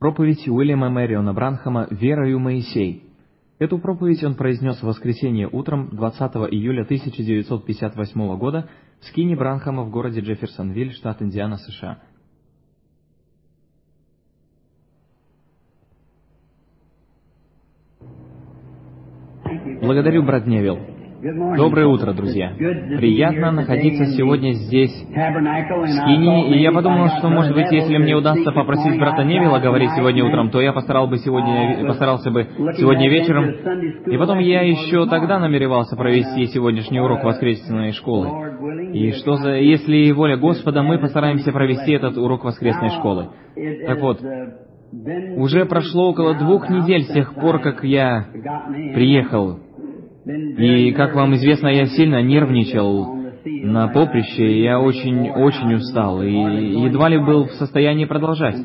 Проповедь Уильяма Мэриона Бранхама «Верою Моисей». Эту проповедь он произнес в воскресенье утром 20 июля 1958 года в скине Бранхама в городе Джефферсонвиль, штат Индиана, США. Благодарю, брат Невилл. Доброе утро, друзья. Приятно находиться сегодня здесь, в скине, и я подумал, что, может быть, если мне удастся попросить брата Невилла говорить сегодня утром, то я постарался бы сегодня вечером, и потом я еще тогда намеревался провести сегодняшний урок воскресной школы. И если воля Господа, мы постараемся провести этот урок воскресной школы. Так вот, уже прошло около 2 недель с тех пор, как я приехал. И, как вам известно, я сильно нервничал на поприще, я очень устал, и едва ли был в состоянии продолжать.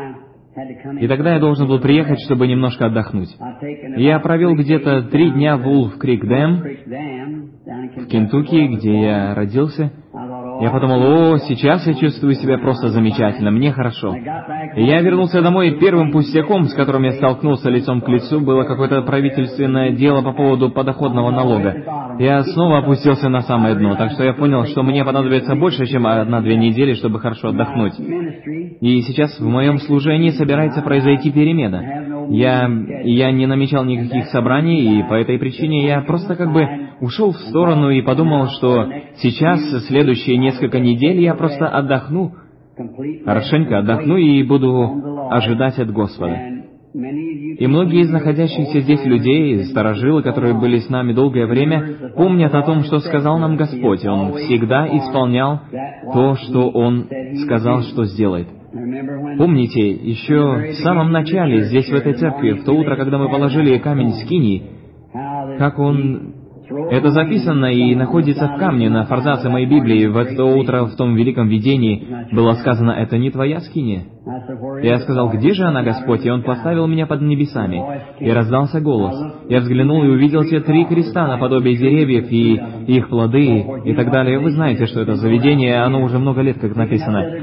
И тогда я должен был приехать, чтобы немножко отдохнуть. Я провел где-то 3 дня в Wolf-Creek Dam, в Кентукки, где я родился. Я подумал, сейчас я чувствую себя просто замечательно, мне хорошо. И я вернулся домой, и первым пустяком, с которым я столкнулся лицом к лицу, было какое-то правительственное дело по поводу подоходного налога. Я снова опустился на самое дно, так что я понял, что мне понадобится больше, чем 1-2 недели, чтобы хорошо отдохнуть. И сейчас в моем служении собирается произойти перемена. Я не намечал никаких собраний, и по этой причине я просто ушел в сторону и подумал, что сейчас, следующие несколько недель, я просто отдохну, хорошенько отдохну и буду ожидать от Господа. И многие из находящихся здесь людей, старожилы, которые были с нами долгое время, помнят о том, что сказал нам Господь. Он всегда исполнял то, что Он сказал, что сделает. Помните, еще в самом начале, здесь, в этой церкви, в то утро, когда мы положили камень скинии, как Он... Это записано и находится в камне на форзаце моей Библии. В это утро, в том великом видении, было сказано, «Это не твоя скиния». Я сказал, «Где же она, Господь?» И Он поставил меня под небесами. И раздался голос. Я взглянул и увидел те 3 креста наподобие деревьев и их плоды и так далее. Вы знаете, что это за видение, оно уже много лет как написано.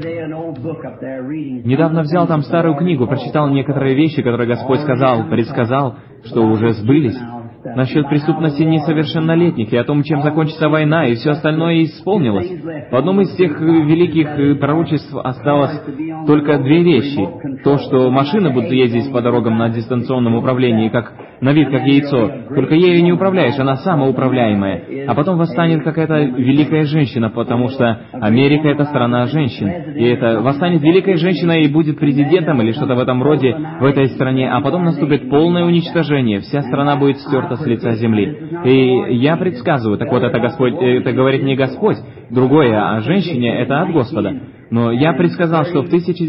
Недавно взял там старую книгу, прочитал некоторые вещи, которые Господь предсказал, что уже сбылись. Насчет преступности несовершеннолетних и о том, чем закончится война, и все остальное исполнилось. В одном из тех великих пророчеств осталось только 2 вещи. То, что машины будут ездить по дорогам на дистанционном управлении, на вид как яйцо, только ею не управляешь, она самоуправляемая. А потом восстанет какая-то великая женщина, потому что Америка — это страна женщин. И это восстанет великая женщина и будет президентом или что-то в этом роде в этой стране, а потом наступит полное уничтожение, вся страна будет стерта с лица земли. И я предсказываю, так вот, это говорит не Господь, другое, а женщине, это от Господа. Но я предсказал, в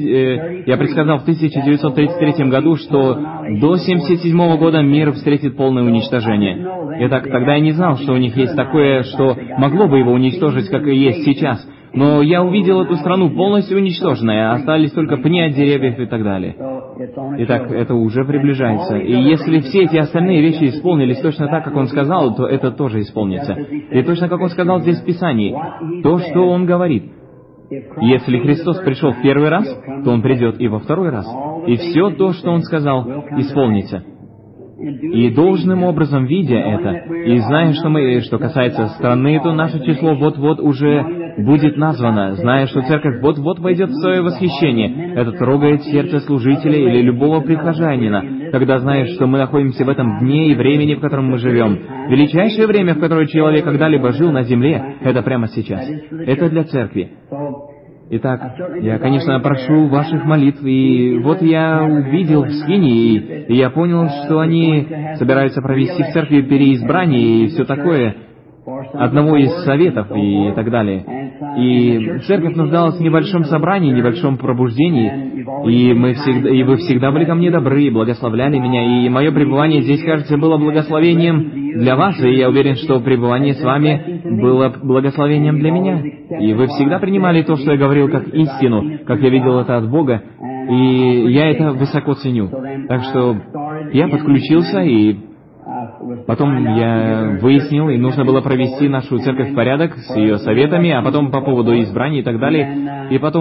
1933 году, что до 1977 года мир встретит полное уничтожение. Итак, тогда я не знал, что у них есть такое, что могло бы его уничтожить, как и есть сейчас. Но я увидел эту страну полностью уничтоженной, остались только пни от деревьев и так далее. Итак, это уже приближается. И если все эти остальные вещи исполнились точно так, как Он сказал, то это тоже исполнится. И точно как Он сказал здесь в Писании, то, что Он говорит. Если Христос пришел в 1-й раз, то Он придет и во 2-й раз. И все то, что Он сказал, исполнится. И должным образом, видя это, и зная, что касается страны, то наше число вот-вот уже будет названо, зная, что церковь вот-вот войдет в свое восхищение. Это трогает сердце служителя или любого прихожанина, когда знаешь, что мы находимся в этом дне и времени, в котором мы живем. Величайшее время, в которое человек когда-либо жил на земле, это прямо сейчас. Это для церкви. Итак, я, конечно, прошу ваших молитв, и вот я увидел в скинии, и я понял, что они собираются провести в церкви переизбрание и все такое, одного из советов и так далее. И церковь нуждалась в небольшом собрании, небольшом пробуждении, и вы всегда были ко мне добры, благословляли меня, и мое пребывание здесь, кажется, было благословением для вас, и я уверен, что пребывание с вами было благословением для меня. И вы всегда принимали то, что я говорил, как истину, как я видел это от Бога, и я это высоко ценю. Так что я подключился, и потом я выяснил, и нужно было провести нашу церковь в порядок с ее советами, а потом по поводу избрания и так далее. И потом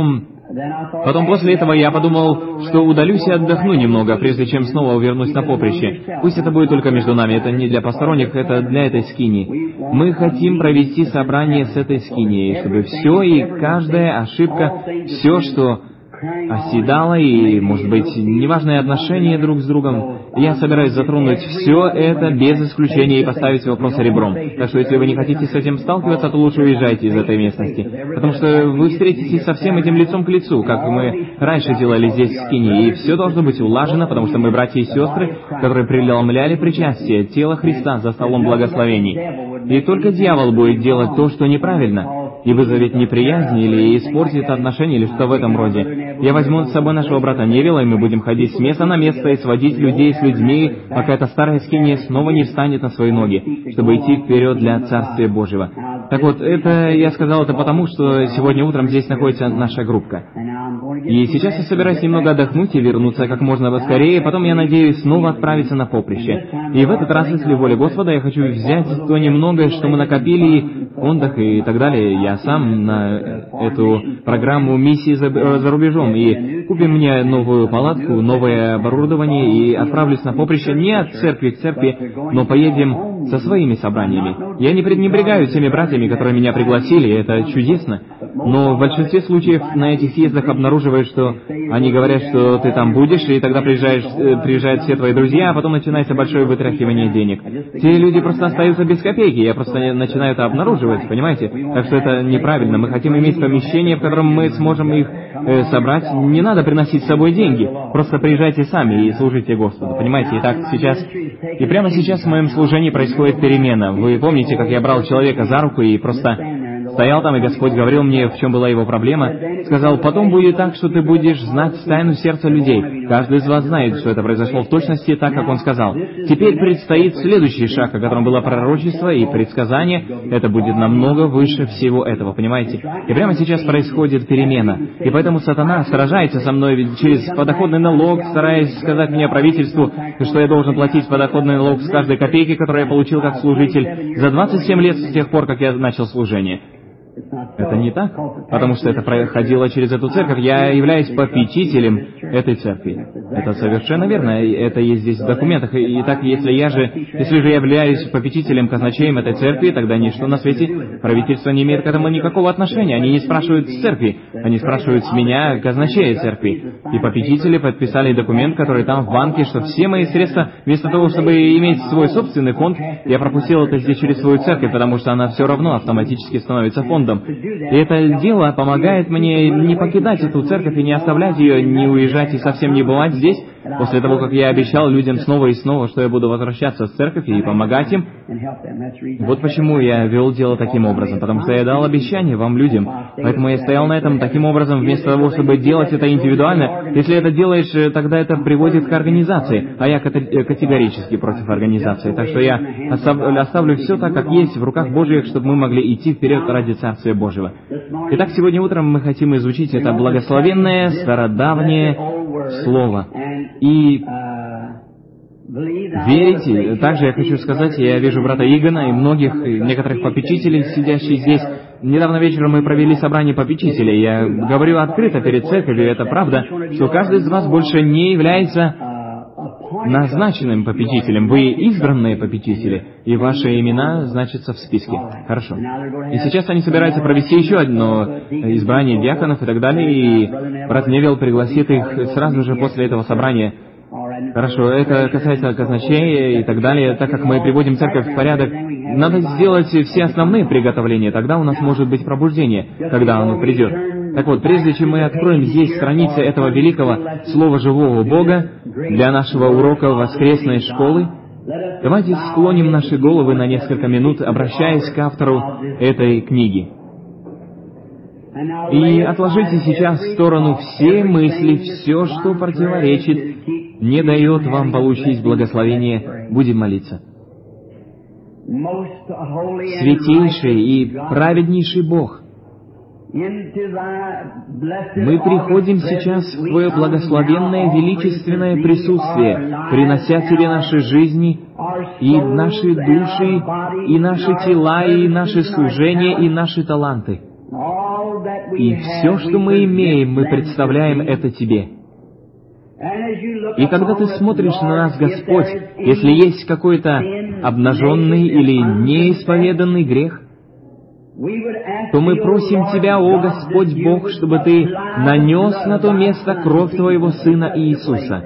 Потом после этого я подумал, что удалюсь и отдохну немного, прежде чем снова вернусь на поприще. Пусть это будет только между нами, это не для посторонних, это для этой скинии. Мы хотим провести собрание с этой скинией, чтобы все и каждая ошибка, все, что оседало и, может быть, неважные отношения друг с другом, я собираюсь затронуть все это без исключения и поставить вопросы ребром. Так что, если вы не хотите с этим сталкиваться, то лучше уезжайте из этой местности. Потому что вы встретитесь со всем этим лицом к лицу, как мы раньше делали здесь в Скинии, и все должно быть улажено, потому что мы братья и сестры, которые преломляли причастие тела Христа за столом благословений. И только дьявол будет делать то, что неправильно, и вызовет неприязнь или испортит отношения, или что в этом роде. Я возьму с собой нашего брата Невилла, и мы будем ходить с места на место и сводить людей с людьми, пока эта старая скиния снова не встанет на свои ноги, чтобы идти вперед для Царствия Божьего. Так вот, я сказал это потому, что сегодня утром здесь находится наша группка. И сейчас я собираюсь немного отдохнуть и вернуться как можно скорее, потом я надеюсь снова отправиться на поприще. И в этот раз, если воля Господа, я хочу взять то немногое, что мы накопили в фондах и так далее, я сам на эту программу миссии за рубежом, и купим мне новую палатку, новое оборудование, и отправлюсь на поприще не от церкви к церкви, но поедем со своими собраниями. Я не пренебрегаю теми братьями, которые меня пригласили, это чудесно, но в большинстве случаев на этих съездах обнаруживаешь, что они говорят, что ты там будешь, и тогда приезжают все твои друзья, а потом начинается большое вытряхивание денег. Те люди просто остаются без копейки, я просто начинаю это обнаруживать, понимаете? Так что это неправильно. Мы хотим иметь помещение, в котором мы сможем их собрать. Не надо приносить с собой деньги, просто приезжайте сами и служите Господу, понимаете? И прямо сейчас в моем служении происходит перемена. Вы помните, как я брал человека за руку и просто стоял там, и Господь говорил мне, в чем была его проблема. Сказал, потом будет так, что ты будешь знать тайну сердца людей. Каждый из вас знает, что это произошло в точности так, как он сказал. Теперь предстоит следующий шаг, о котором было пророчество и предсказание. Это будет намного выше всего этого, понимаете? И прямо сейчас происходит перемена. И поэтому сатана сражается со мной через подоходный налог, стараясь сказать мне правительству, что я должен платить подоходный налог с каждой копейки, которую я получил как служитель за 27 лет с тех пор, как я начал служение. Это не так, потому что это проходило через эту церковь. Я являюсь попечителем этой церкви. Это совершенно верно, это есть здесь в документах. Итак, если же я являюсь попечителем, казначеем этой церкви, тогда ничто на свете, правительство не имеет к этому никакого отношения. Они не спрашивают с церкви, они спрашивают с меня, казначея церкви. И попечители подписали документ, который там в банке, что все мои средства, вместо того, чтобы иметь свой собственный фонд, я пропустил это здесь через свою церковь, потому что она все равно автоматически становится фондом. И это дело помогает мне не покидать эту церковь и не оставлять ее, не уезжать и совсем не бывать здесь, после того, как я обещал людям снова и снова, что я буду возвращаться в церковь и помогать им. Вот почему я вел дело таким образом, потому что я дал обещание вам, людям. Поэтому я стоял на этом таким образом, вместо того, чтобы делать это индивидуально. Если это делаешь, тогда это приводит к организации, а я категорически против организации. Так что я оставлю все так, как есть, в руках Божьих, чтобы мы могли идти вперед ради Царствия Божьего. Итак, сегодня утром мы хотим изучить это благословенное, стародавнее слово. И верите, также я хочу сказать, я вижу брата Игона и некоторых попечителей, сидящих здесь. Недавно вечером мы провели собрание попечителей. Я говорю открыто перед церковью, это правда, что каждый из вас больше не является назначенным попечителем. Вы избранные попечители, и ваши имена значатся в списке. Хорошо. И сейчас они собираются провести еще одно избрание диаконов и так далее, и брат Невилл пригласит их сразу же после этого собрания. Хорошо, это касается казначея и так далее. Так как мы приводим церковь в порядок, надо сделать все основные приготовления, тогда у нас может быть пробуждение, когда оно придет. Так вот, прежде чем мы откроем здесь страницы этого великого Слова Живого Бога для нашего урока воскресной школы, давайте склоним наши головы на несколько минут, обращаясь к автору этой книги. И отложите сейчас в сторону все мысли, все, что противоречит, не дает вам получить благословение. Будем молиться. Святейший и праведнейший Бог, мы приходим сейчас в Твое благословенное, величественное присутствие, принося Тебе наши жизни, и наши души, и наши тела, и наши служения, и наши таланты. И все, что мы имеем, мы представляем это Тебе. И когда Ты смотришь на нас, Господь, если есть какой-то обнаженный или неисповеданный грех, то мы просим Тебя, о Господь Бог, чтобы Ты нанес на то место кровь Твоего Сына Иисуса.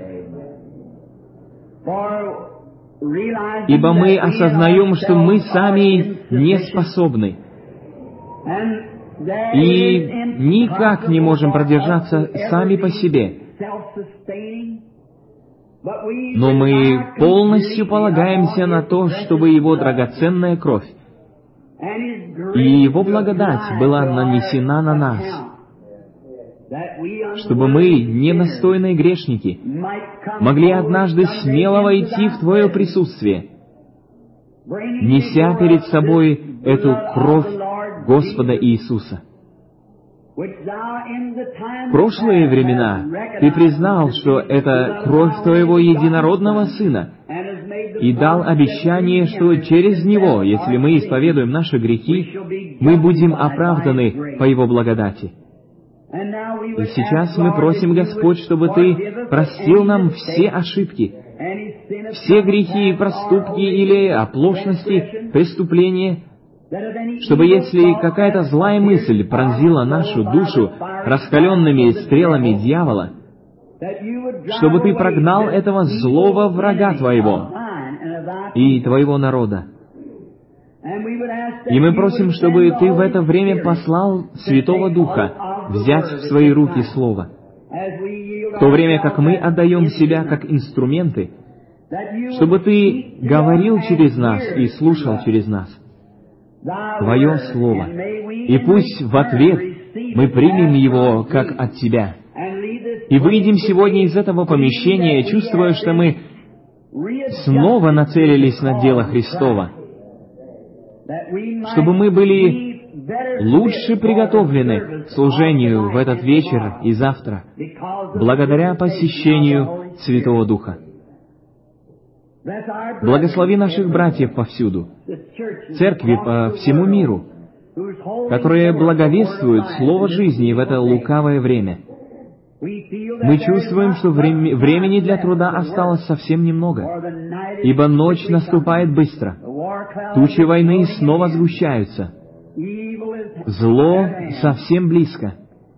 Ибо мы осознаем, что мы сами не способны и никак не можем продержаться сами по себе. Но мы полностью полагаемся на то, чтобы Его драгоценная кровь и Его благодать была нанесена на нас, чтобы мы, недостойные грешники, могли однажды смело войти в Твое присутствие, неся перед собой эту кровь Господа Иисуса. В прошлые времена Ты признал, что это кровь Твоего единородного Сына, и дал обещание, что через Него, если мы исповедуем наши грехи, мы будем оправданы по Его благодати. И сейчас мы просим, Господь, чтобы Ты простил нам все ошибки, все грехи, проступки или оплошности, преступления, чтобы если какая-то злая мысль пронзила нашу душу раскаленными стрелами дьявола, чтобы Ты прогнал этого злого врага Твоего и Твоего народа. И мы просим, чтобы Ты в это время послал Святого Духа взять в свои руки Слово, в то время как мы отдаем себя как инструменты, чтобы Ты говорил через нас и слушал через нас Твое Слово. И пусть в ответ мы примем его как от Тебя. И выйдем сегодня из этого помещения, чувствуя, что мы снова нацелились на дело Христова, чтобы мы были лучше приготовлены к служению в этот вечер и завтра, благодаря посещению Святого Духа. Благослови наших братьев повсюду, церкви по всему миру, которые благовествуют Слово жизни в это лукавое время. Мы чувствуем, что времени для труда осталось совсем немного, ибо ночь наступает быстро, тучи войны снова сгущаются, зло совсем близко.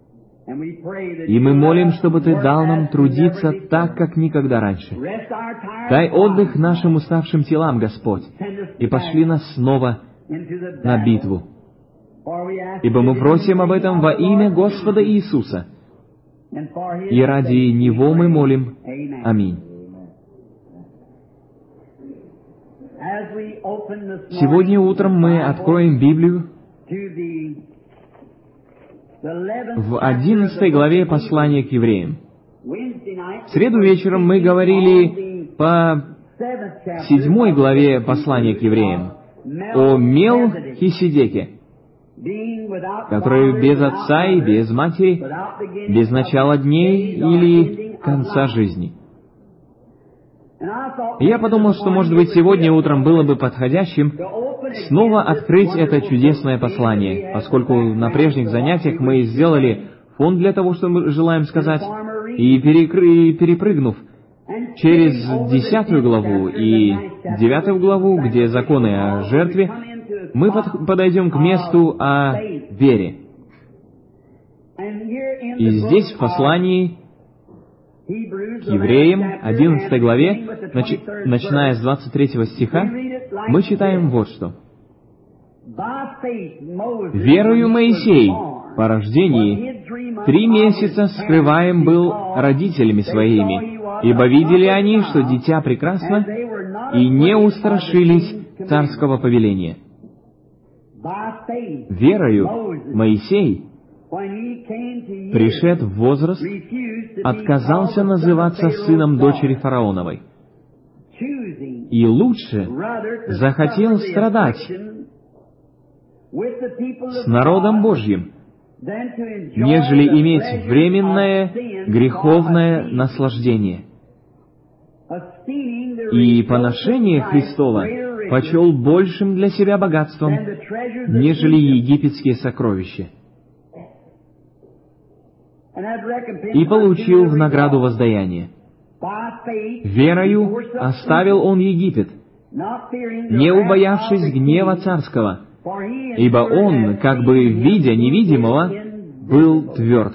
И мы молим, чтобы Ты дал нам трудиться так, как никогда раньше. Дай отдых нашим уставшим телам, Господь, и пошли нас снова на битву. Ибо мы просим об этом во имя Господа Иисуса, и ради Него мы молим. Аминь. Сегодня утром мы откроем Библию в 11 главе послания к евреям. В среду вечером мы говорили по 7 главе послания к евреям о Мелхиседеке, который без отца и без матери, без начала дней или конца жизни. И я подумал, что, может быть, сегодня утром было бы подходящим снова открыть это чудесное послание, поскольку на прежних занятиях мы сделали фон для того, что мы желаем сказать, и перепрыгнув через 10 главу и 9 главу, где законы о жертве, мы подойдем к месту о вере. И здесь, в послании к евреям, 11 главе, начиная с 23 стиха, мы читаем вот что. «Верою Моисей по рождении 3 месяца скрываем был родителями своими, ибо видели они, что дитя прекрасно, и не устрашились царского повеления. Верою Моисей, пришед в возраст, отказался называться сыном дочери фараоновой, и лучше захотел страдать с народом Божьим, нежели иметь временное греховное наслаждение. И поношение Христово почел большим для себя богатством, нежели египетские сокровища». и получил в награду воздаяние. Верою оставил он Египет, не убоявшись гнева царского, ибо он, как бы видя невидимого, был тверд.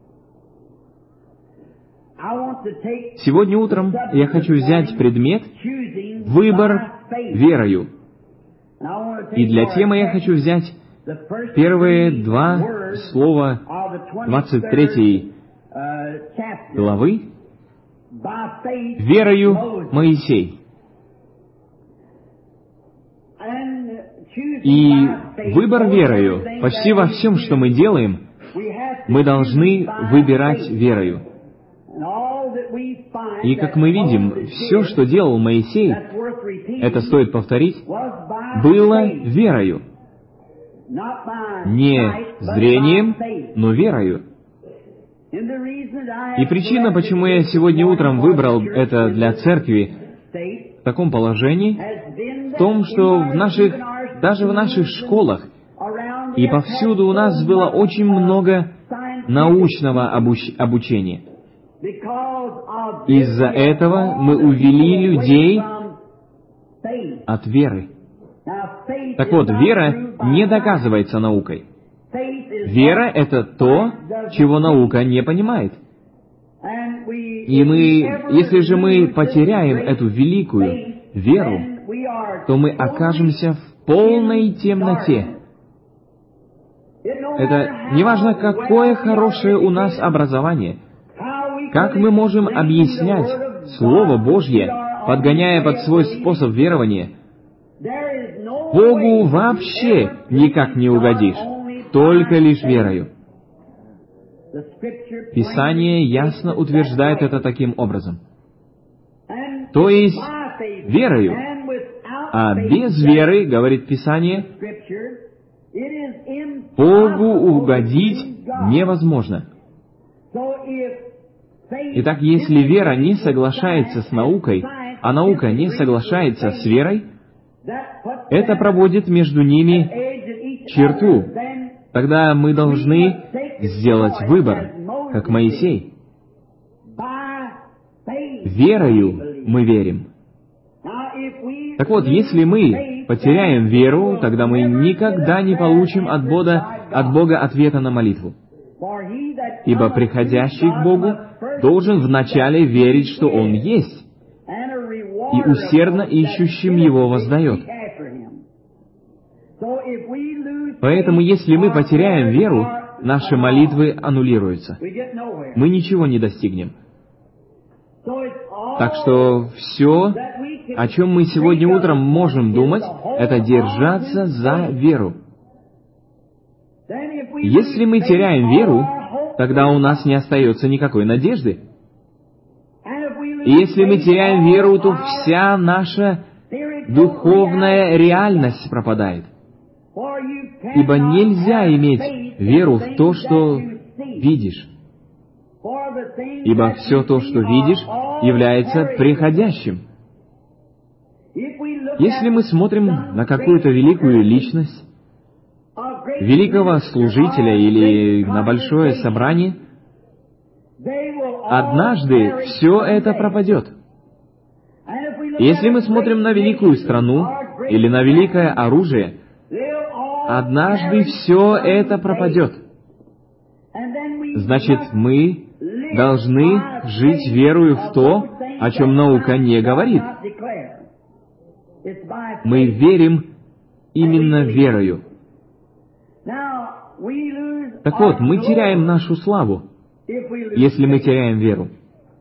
Сегодня утром я хочу взять предмет «Выбор верою». И для темы я хочу взять первые два слова 23 главы «Верою Моисей». И выбор верою, почти во всем, что мы делаем, мы должны выбирать верою. И как мы видим, все, что делал Моисей, это стоит повторить, было верою. Не зрением, но верою. И причина, почему я сегодня утром выбрал это для церкви в таком положении, в том, что даже в наших школах и повсюду у нас было очень много научного обучения. Из-за этого мы увели людей от веры. Так вот, вера не доказывается наукой. Вера — это то, чего наука не понимает. И если же мы потеряем эту великую веру, то мы окажемся в полной темноте. Это неважно, какое хорошее у нас образование, как мы можем объяснять Слово Божье, подгоняя под свой способ верования, Богу вообще никак не угодишь, только лишь верою. Писание ясно утверждает это таким образом. То есть, верою. А без веры, говорит Писание, Богу угодить невозможно. Итак, если вера не соглашается с наукой, а наука не соглашается с верой, это проводит между ними черту. Тогда мы должны сделать выбор, как Моисей. Верою мы верим. Так вот, если мы потеряем веру, тогда мы никогда не получим от Бога ответа на молитву. Ибо приходящий к Богу должен вначале верить, что Он есть, и усердно ищущим Его воздает. Поэтому, если мы потеряем веру, наши молитвы аннулируются. Мы ничего не достигнем. Так что все, о чем мы сегодня утром можем думать, это держаться за веру. Если мы теряем веру, тогда у нас не остается никакой надежды. И если мы теряем веру, то вся наша духовная реальность пропадает. Ибо нельзя иметь веру в то, что видишь. Ибо все то, что видишь, является приходящим. Если мы смотрим на какую-то великую личность, великого служителя или на большое собрание, однажды все это пропадет. Если мы смотрим на великую страну или на великое оружие, однажды все это пропадет. Значит, мы должны жить верою в то, о чем наука не говорит. Мы верим именно верою. Так вот, мы теряем нашу славу, если мы теряем веру.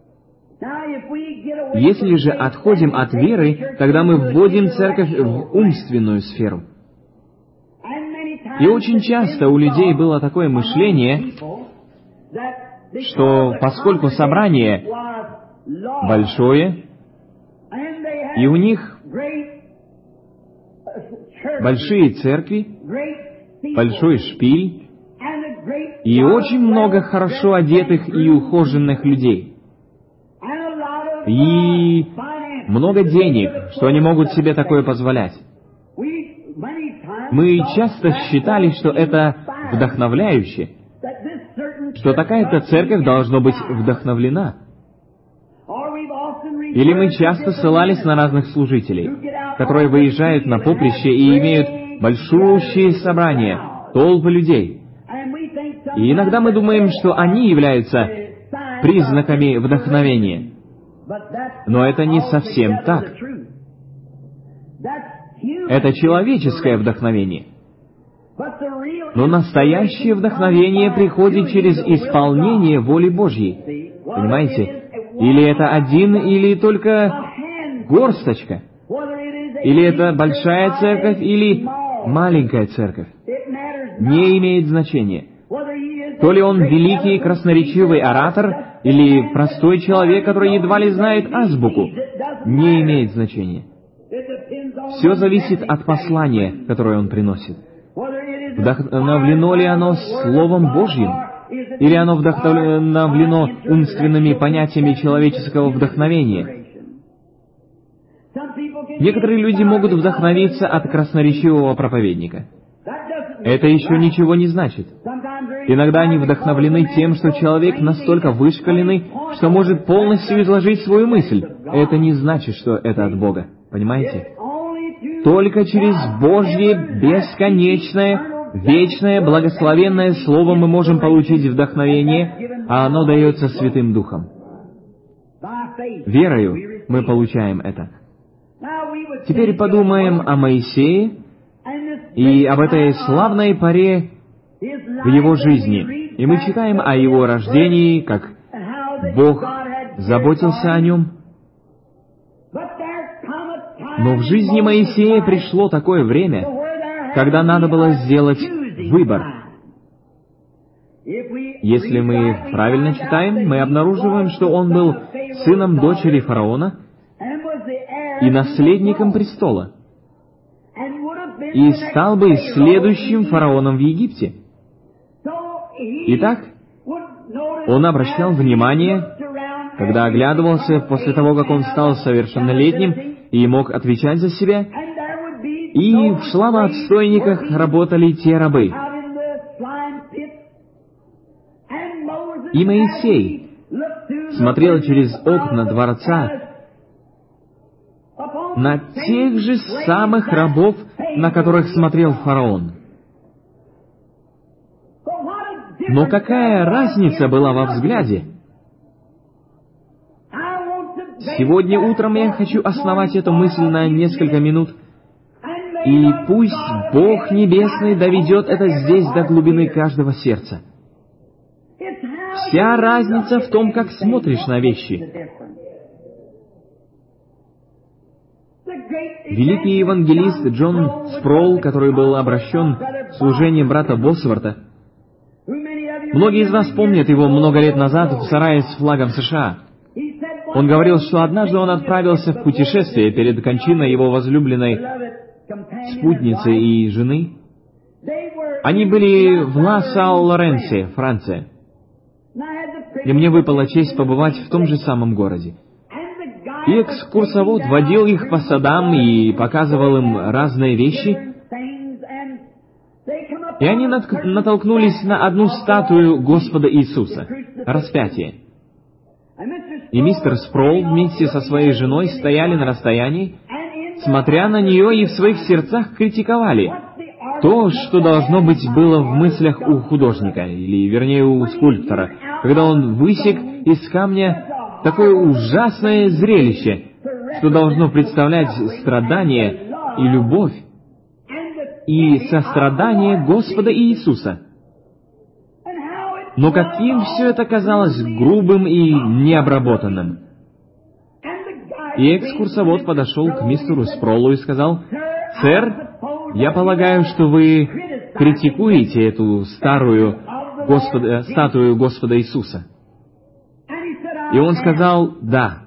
Если же отходим от веры, тогда мы вводим церковь в умственную сферу. И очень часто у людей было такое мышление, что поскольку собрание большое, и у них большие церкви, большой шпиль, и очень много хорошо одетых и ухоженных людей, и много денег, что они могут себе такое позволять. Мы часто считали, что это вдохновляюще, что такая-то церковь должна быть вдохновлена. Или мы часто ссылались на разных служителей, которые выезжают на поприще и имеют большущие собрания, толпы людей. И иногда мы думаем, что они являются признаками вдохновения. Но это не совсем так. Это человеческое вдохновение. Но настоящее вдохновение приходит через исполнение воли Божьей. Понимаете? Или это один, или только горсточка. Или это большая церковь, или маленькая церковь. Не имеет значения. То ли он великий красноречивый оратор, или простой человек, который едва ли знает азбуку. Не имеет значения. Все зависит от послания, которое он приносит. Вдохновлено ли оно Словом Божьим? Или оно вдохновлено умственными понятиями человеческого вдохновения? Некоторые люди могут вдохновиться от красноречивого проповедника. Это еще ничего не значит. Иногда они вдохновлены тем, что человек настолько вышкаленный, что может полностью изложить свою мысль. Это не значит, что это от Бога. Понимаете? Только через Божье бесконечное, вечное, благословенное Слово мы можем получить вдохновение, а оно дается Святым Духом. Верою мы получаем это. Теперь подумаем о Моисее и об этой славной поре в его жизни. И мы читаем о его рождении, как Бог заботился о нем. Но в жизни Моисея пришло такое время, когда надо было сделать выбор. Если мы правильно читаем, мы обнаруживаем, что он был сыном дочери фараона и наследником престола, и стал бы следующим фараоном в Египте. Итак, он обращал внимание, когда оглядывался после того, как он стал совершеннолетним и мог отвечать за себя, и в шлавоотстойниках работали те рабы. И Моисей смотрел через окна дворца на тех же самых рабов, на которых смотрел фараон. Но какая разница была во взгляде? Сегодня утром я хочу основать эту мысль на несколько минут, и пусть Бог Небесный доведет это здесь до глубины каждого сердца. Вся разница в том, как смотришь на вещи. Великий евангелист Джон Спроул, который был обращен в служение брата Босворта, многие из вас помнят его много лет назад в сарае с флагом США. Он говорил, что однажды он отправился в путешествие перед кончиной его возлюбленной спутницы и жены. Они были в Ла-Сал-Лоренсе, Франция. И мне выпала честь побывать в том же самом городе. И экскурсовод водил их по садам и показывал им разные вещи. И они натолкнулись на одну статую Господа Иисуса, распятие. И мистер Спроул вместе со своей женой стояли на расстоянии, смотря на нее, и в своих сердцах критиковали то, что должно быть было в мыслях у художника, или, вернее, у скульптора, когда он высек из камня такое ужасное зрелище, что должно представлять страдание и любовь, и сострадание Господа Иисуса. Но каким все это казалось грубым и необработанным. И экскурсовод подошел к мистеру Спроулу и сказал: «Сэр, я полагаю, что вы критикуете эту статую Господа Иисуса». И он сказал: «Да».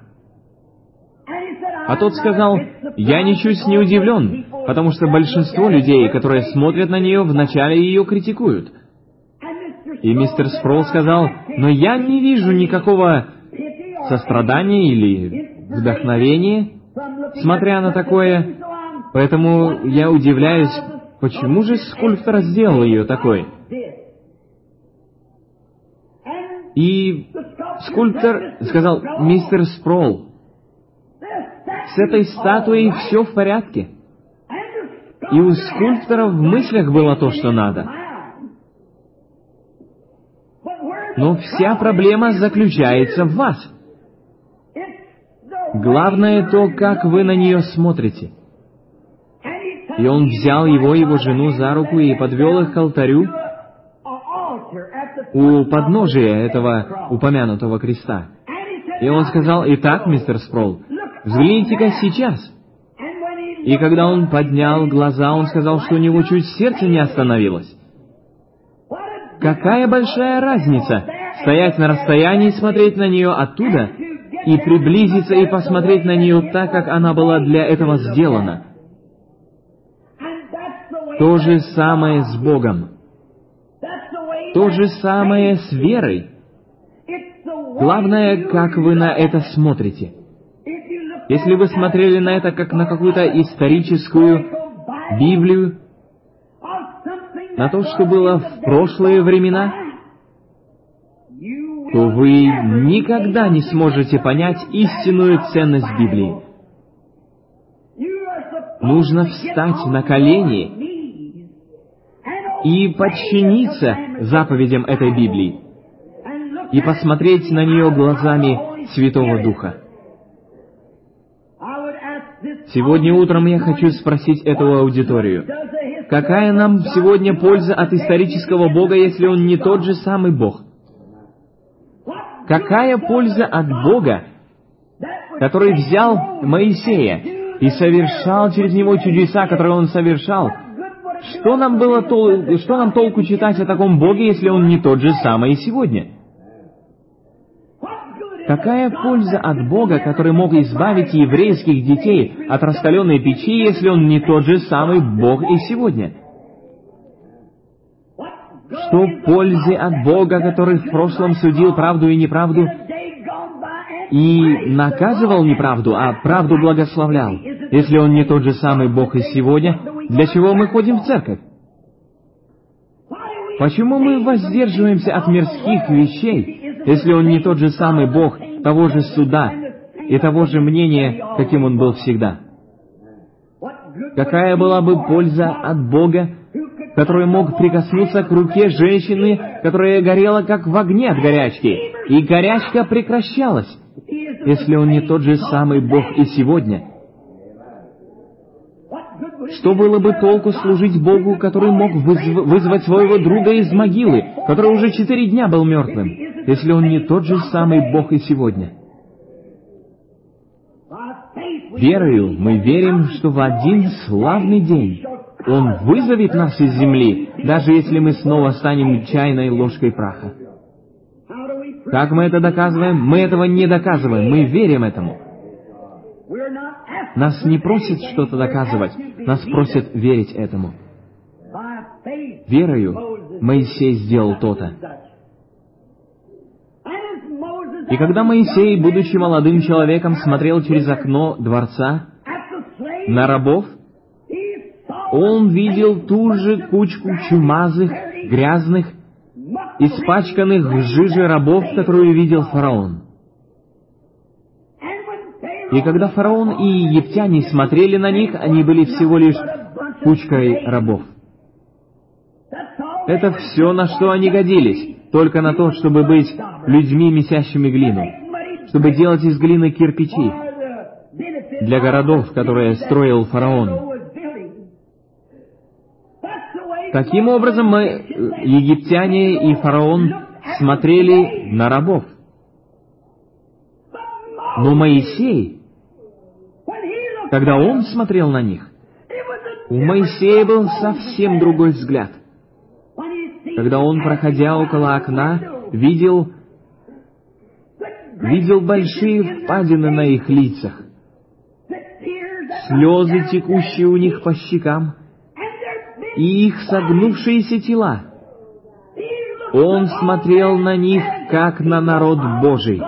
А тот сказал: «Я ничуть не удивлен, потому что большинство людей, которые смотрят на нее, вначале ее критикуют». И мистер Спроул сказал: «Но я не вижу никакого сострадания или вдохновения, смотря на такое, поэтому я удивляюсь, почему же скульптор сделал ее такой». И скульптор сказал: «Мистер Спроул, с этой статуей все в порядке». И у скульптора в мыслях было то, что надо. Но вся проблема заключается в вас. Главное то, как вы на нее смотрите. И он взял его жену за руку и подвел их к алтарю у подножия этого упомянутого креста. И он сказал: «Итак, мистер Спроул, взгляните-ка сейчас». И когда он поднял глаза, он сказал, что у него чуть сердце не остановилось. Какая большая разница стоять на расстоянии и смотреть на нее оттуда, и приблизиться и посмотреть на нее так, как она была для этого сделана. То же самое с Богом. То же самое с верой. Главное, как вы на это смотрите. Если вы смотрели на это как на какую-то историческую Библию, на то, что было в прошлые времена, то вы никогда не сможете понять истинную ценность Библии. Нужно встать на колени и подчиниться заповедям этой Библии и посмотреть на нее глазами Святого Духа. Сегодня утром я хочу спросить эту аудиторию: какая нам сегодня польза от исторического Бога, если Он не тот же самый Бог? Какая польза от Бога, который взял Моисея и совершал через него чудеса, которые Он совершал? Что нам толку читать о таком Боге, если Он не тот же самый и сегодня? Какая польза от Бога, который мог избавить еврейских детей от раскаленной печи, если Он не тот же самый Бог и сегодня? Что пользы от Бога, который в прошлом судил правду и неправду и наказывал неправду, а правду благословлял, если Он не тот же самый Бог и сегодня? Для чего мы ходим в церковь? Почему мы воздерживаемся от мирских вещей, если Он не тот же самый Бог, того же суда и того же мнения, каким Он был всегда? Какая была бы польза от Бога, который мог прикоснуться к руке женщины, которая горела как в огне от горячки, и горячка прекращалась, если Он не тот же самый Бог и сегодня? Что было бы толку служить Богу, который мог вызвать своего друга из могилы, который уже 4 дня был мертвым, если Он не тот же самый Бог и сегодня? Верою мы верим, что в один славный день Он вызовет нас из земли, даже если мы снова станем чайной ложкой праха. Как мы это доказываем? Мы этого не доказываем, мы верим этому. Нас не просят что-то доказывать, нас просят верить этому. Верою Моисей сделал то-то. И когда Моисей, будучи молодым человеком, смотрел через окно дворца на рабов, он видел ту же кучку чумазых, грязных, испачканных в жиже рабов, которую видел фараон. И когда фараон и египтяне смотрели на них, они были всего лишь кучкой рабов. Это все, на что они годились, только на то, чтобы быть людьми, месящими глину, чтобы делать из глины кирпичи для городов, которые строил фараон. Таким образом, египтяне и фараон смотрели на рабов. Но Моисей, когда он смотрел на них, у Моисея был совсем другой взгляд. Когда он, проходя около окна, видел большие впадины на их лицах, слезы, текущие у них по щекам, и их согнувшиеся тела. Он смотрел на них, как на народ Божий.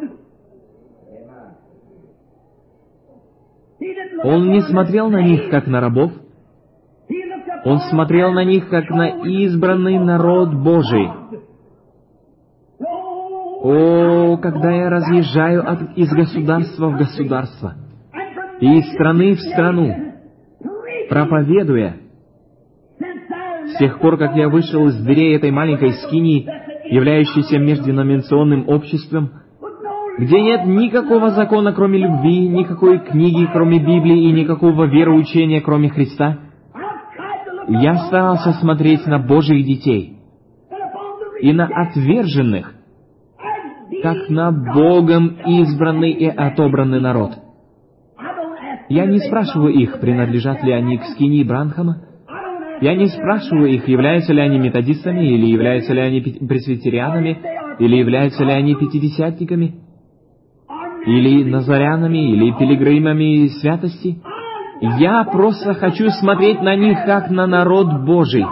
Он не смотрел на них, как на рабов. Он смотрел на них, как на избранный народ Божий. О, когда я разъезжаю из государства в государство и из страны в страну, проповедуя, с тех пор, как я вышел из дверей этой маленькой скинии, являющейся межденоминационным обществом, где нет никакого закона, кроме любви, никакой книги, кроме Библии, и никакого вероучения, кроме Христа, я старался смотреть на Божьих детей и на отверженных, как на Богом избранный и отобранный народ. Я не спрашиваю их, принадлежат ли они к скинии Бранхама. Я не спрашиваю их, являются ли они методистами, или являются ли они пресвитерианами, или являются ли они пятидесятниками, или назарянами, или пилигримами святости. Я просто хочу смотреть на них, как на народ Божий,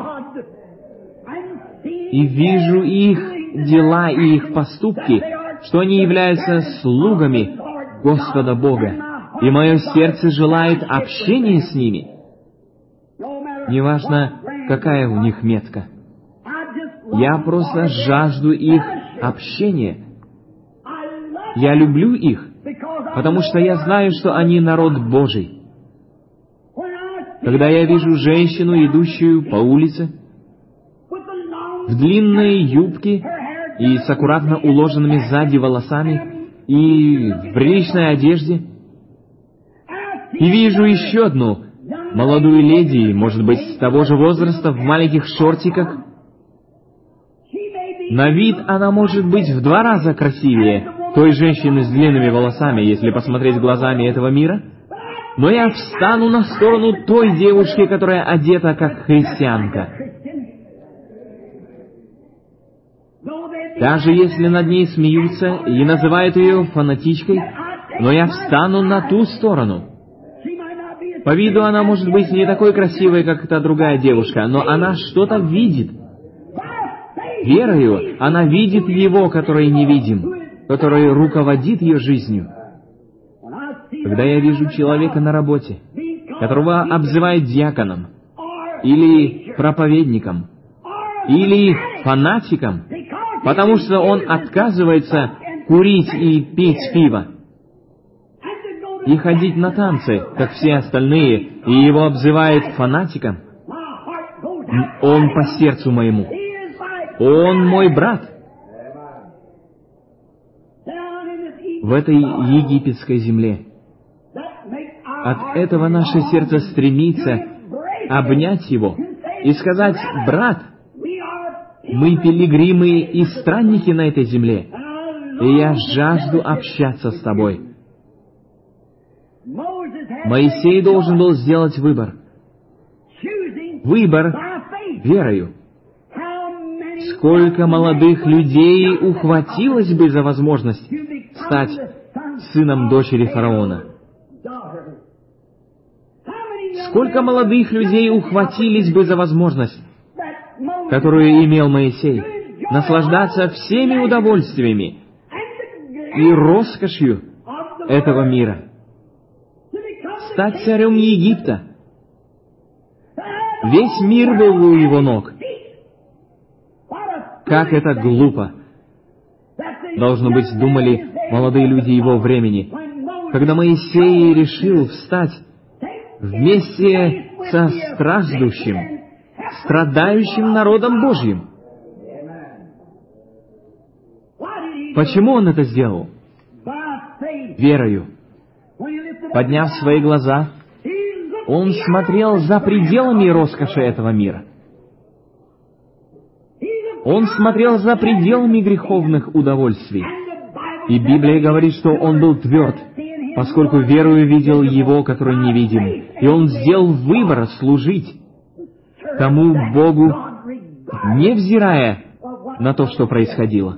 и вижу их дела и их поступки, что они являются слугами Господа Бога, и мое сердце желает общения с ними. Неважно, какая у них метка. Я просто жажду их общения. Я люблю их, потому что я знаю, что они народ Божий. Когда я вижу женщину, идущую по улице, в длинной юбке и с аккуратно уложенными сзади волосами, и в приличной одежде, и вижу еще одну молодую леди, может быть, с того же возраста, в маленьких шортиках. На вид она может быть в 2 раза красивее той женщины с длинными волосами, если посмотреть глазами этого мира. Но я встану на сторону той девушки, которая одета как христианка. Даже если над ней смеются и называют ее фанатичкой, но я встану на ту сторону. По виду она может быть не такой красивой, как та другая девушка, но она что-то видит. Верою она видит Его, который невидим, который руководит ее жизнью. Когда я вижу человека на работе, которого обзывают диаконом, или проповедником, или фанатиком, потому что он отказывается курить и пить пиво, и ходить на танцы, как все остальные, и его обзывают фанатиком, он по сердцу моему. Он мой брат. В этой египетской земле. От этого наше сердце стремится обнять его и сказать: «Брат, мы пилигримы и странники на этой земле, и я жажду общаться с тобой». Моисей должен был сделать выбор. Выбор верою. Сколько молодых людей ухватилось бы за возможность стать сыном дочери фараона? Сколько молодых людей ухватились бы за возможность, которую имел Моисей, наслаждаться всеми удовольствиями и роскошью этого мира, стать царем Египта? Весь мир был у его ног. Как это глупо! Должно быть, думали молодые люди его времени, когда Моисей решил встать вместе со страждущим, страдающим народом Божьим. Почему он это сделал? Верою. Подняв свои глаза, он смотрел за пределами роскоши этого мира. Он смотрел за пределами греховных удовольствий. И Библия говорит, что он был тверд, поскольку верою видел Его, который невидим. И он сделал выбор служить тому Богу, невзирая на то, что происходило.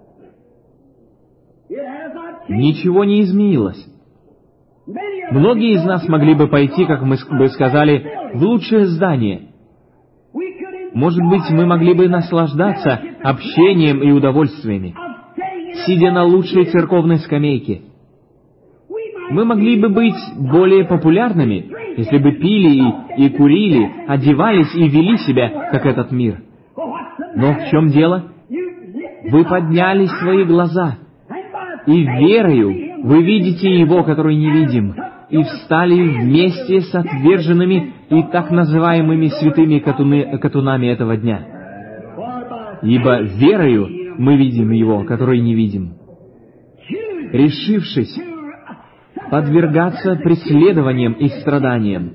Ничего не изменилось. Многие из нас могли бы пойти, как мы бы сказали, в лучшее здание. Может быть, мы могли бы наслаждаться общением и удовольствиями, сидя на лучшей церковной скамейке. Мы могли бы быть более популярными, если бы пили и курили, одевались и вели себя, как этот мир. Но в чем дело? вы подняли свои глаза, и верою вы видите Его, который невидим, и встали вместе с отверженными и так называемыми святыми катунами этого дня. Ибо верою мы видим Его, который невидим. Решившись подвергаться преследованиям и страданиям.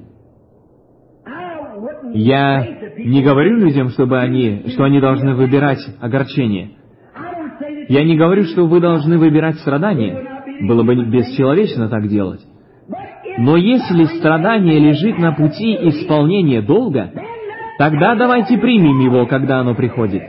Я не говорю людям, что они должны выбирать огорчение. Я не говорю, что вы должны выбирать страдания. Было бы бесчеловечно так делать. Но если страдание лежит на пути исполнения долга, тогда давайте примем его, когда оно приходит.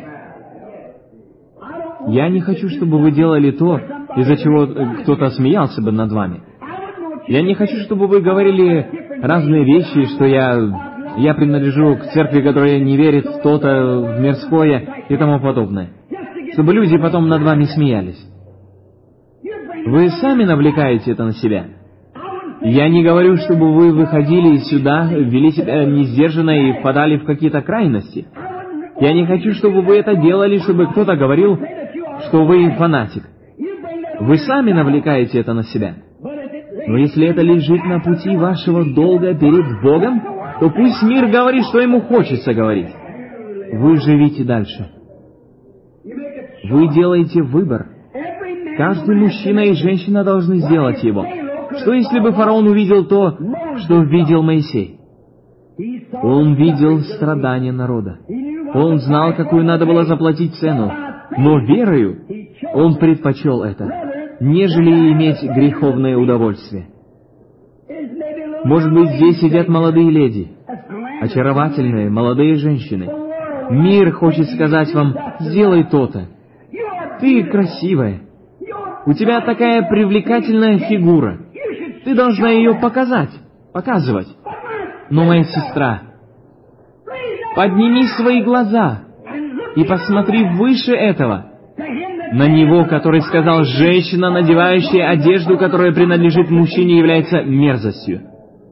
Я не хочу, чтобы вы делали то, из-за чего кто-то смеялся бы над вами. Я не хочу, чтобы вы говорили разные вещи, что я принадлежу к церкви, которая не верит в то-то, в мирское и тому подобное. Чтобы люди потом над вами смеялись. Вы сами навлекаете это на себя. Я не говорю, чтобы вы выходили сюда, вели себя несдержанно и впадали в какие-то крайности. Я не хочу, чтобы вы это делали, чтобы кто-то говорил, что вы фанатик. Вы сами навлекаете это на себя. Но если это лежит на пути вашего долга перед Богом, то пусть мир говорит, что ему хочется говорить. Вы живите дальше. Вы делаете выбор. Каждый мужчина и женщина должны сделать его. Что если бы фараон увидел то, что видел Моисей? Он видел страдания народа. Он знал, какую надо было заплатить цену. Но верою он предпочел это, нежели иметь греховное удовольствие. Может быть, здесь сидят молодые леди, очаровательные молодые женщины. Мир хочет сказать вам: сделай то-то. Ты красивая. У тебя такая привлекательная фигура. Ты должна ее показывать. Но, моя сестра, подними свои глаза и посмотри выше этого, на Него, который сказал: женщина, надевающая одежду, которая принадлежит мужчине, является мерзостью.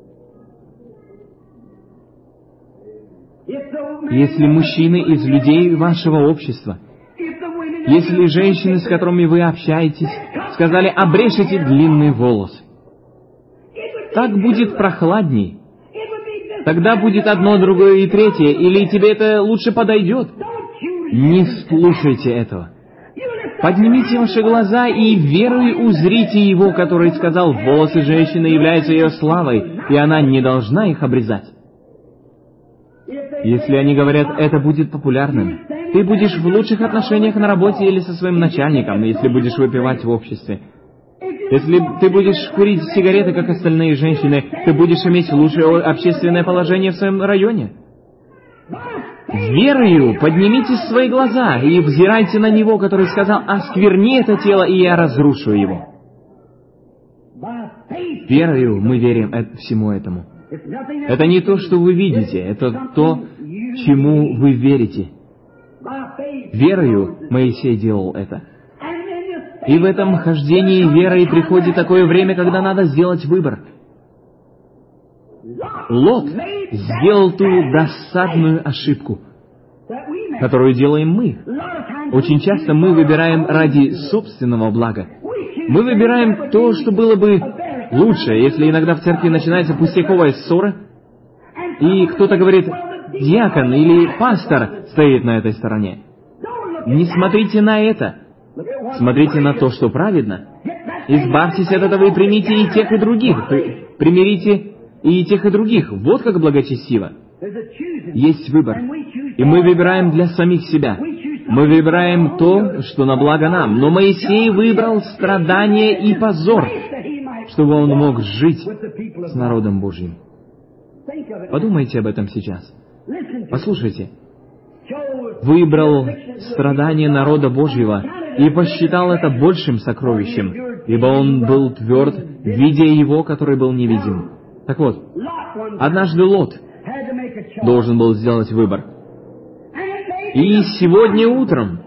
Если мужчины из людей вашего общества, если женщины, с которыми вы общаетесь, сказали: обрежьте длинные волосы, так будет прохладней. Тогда будет одно, другое и третье, или тебе это лучше подойдет. Не слушайте этого. Поднимите ваши глаза и верой узрите Его, который сказал: волосы женщины являются ее славой, и она не должна их обрезать. Если они говорят: это будет популярным, ты будешь в лучших отношениях на работе или со своим начальником, если будешь выпивать в обществе. Если ты будешь курить сигареты, как остальные женщины, ты будешь иметь лучшее общественное положение в своем районе. Верою поднимите свои глаза и взирайте на Него, который сказал: оскверни это тело, и я разрушу его. Верою мы верим всему этому. Это не то, что вы видите, это то, чему вы верите. Верою Моисей делал это. И в этом хождении верой приходит такое время, когда надо сделать выбор. Лот сделал ту досадную ошибку, которую делаем мы. Очень часто мы выбираем ради собственного блага. Мы выбираем то, что было бы лучше, если иногда в церкви начинается пустяковая ссора, и кто-то говорит: диакон или пастор стоит на этой стороне. Не смотрите на это. Смотрите на то, что праведно. Избавьтесь от этого и примите и тех, и других. Примирите и тех, и других. Вот как благочестиво. Есть выбор. И мы выбираем для самих себя. Мы выбираем то, что на благо нам. Но Моисей выбрал страдания и позор, чтобы он мог жить с народом Божьим. Подумайте об этом сейчас. Послушайте. Выбрал страдания народа Божьего и посчитал это большим сокровищем, ибо он был тверд, видя Его, который был невидим. Так вот, однажды Лот должен был сделать выбор. И сегодня утром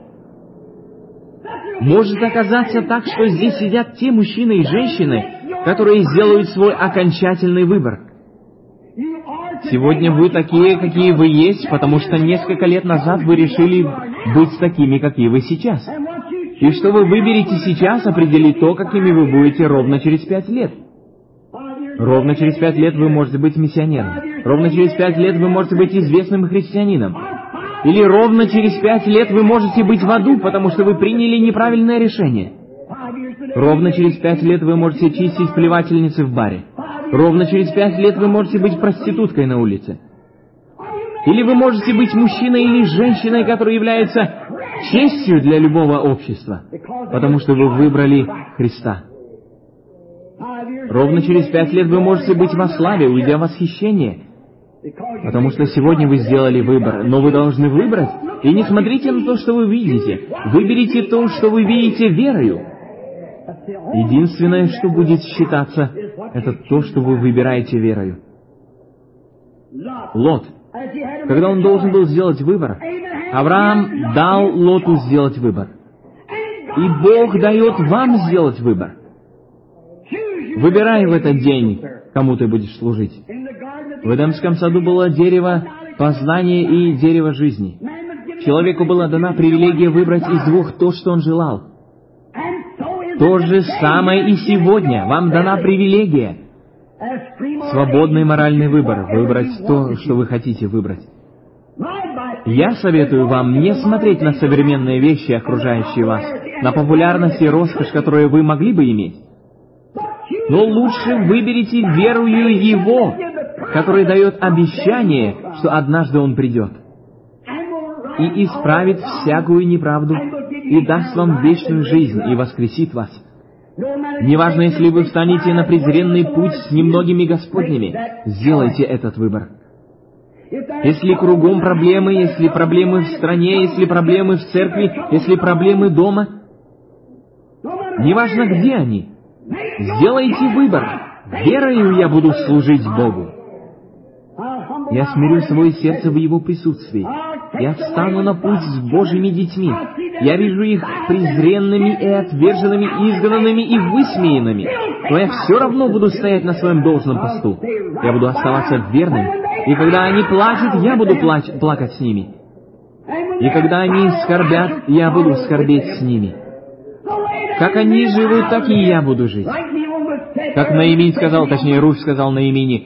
может оказаться так, что здесь сидят те мужчины и женщины, которые сделают свой окончательный выбор. Сегодня вы такие, какие вы есть, потому что несколько лет назад вы решили быть такими, какие вы сейчас. И что вы выберете сейчас, определит то, какими вы будете ровно через 5 лет. Ровно через 5 лет вы можете быть миссионером. Ровно через 5 лет вы можете быть известным христианином. Или ровно через 5 лет вы можете быть в аду, потому что вы приняли неправильное решение. Ровно через 5 лет вы можете чистить плевательницы в баре. Ровно через 5 лет вы можете быть проституткой на улице. Или вы можете быть мужчиной или женщиной, которая является честью для любого общества, потому что вы выбрали Христа. Ровно через 5 лет вы можете быть во славе, уйдя в восхищение, потому что сегодня вы сделали выбор, но вы должны выбрать, и не смотрите на то, что вы видите. Выберите то, что вы видите верою. Единственное, что будет считаться, это то, что вы выбираете верою. Лот. Когда он должен был сделать выбор, Авраам дал Лоту сделать выбор. И Бог дает вам сделать выбор. Выбирай в этот день, кому ты будешь служить. В Эдемском саду было дерево познания и дерево жизни. Человеку была дана привилегия выбрать из двух то, что он желал. То же самое и сегодня. Вам дана привилегия. Свободный моральный выбор. Выбрать то, что вы хотите выбрать. Я советую вам не смотреть на современные вещи, окружающие вас, на популярность и роскошь, которую вы могли бы иметь. Но лучше выберите верую Его, который дает обещание, что однажды Он придет и исправит всякую неправду, и даст вам вечную жизнь, и воскресит вас. Неважно, если вы встанете на презренный путь с немногими Господнями, сделайте этот выбор. Если кругом проблемы, если проблемы в стране, если проблемы в церкви, если проблемы дома, неважно, где они, сделайте выбор. Верою я буду служить Богу. Я смирю свое сердце в Его присутствии. Я встану на путь с Божьими детьми. Я вижу их презренными и отверженными, изгнанными и высмеянными. Но я все равно буду стоять на своем должном посту. Я буду оставаться верным. И когда они плачут, я буду плакать с ними. И когда они скорбят, я буду скорбеть с ними. Как они живут, так и я буду жить. Как Наимин сказал, точнее, Руфь сказал Наимине: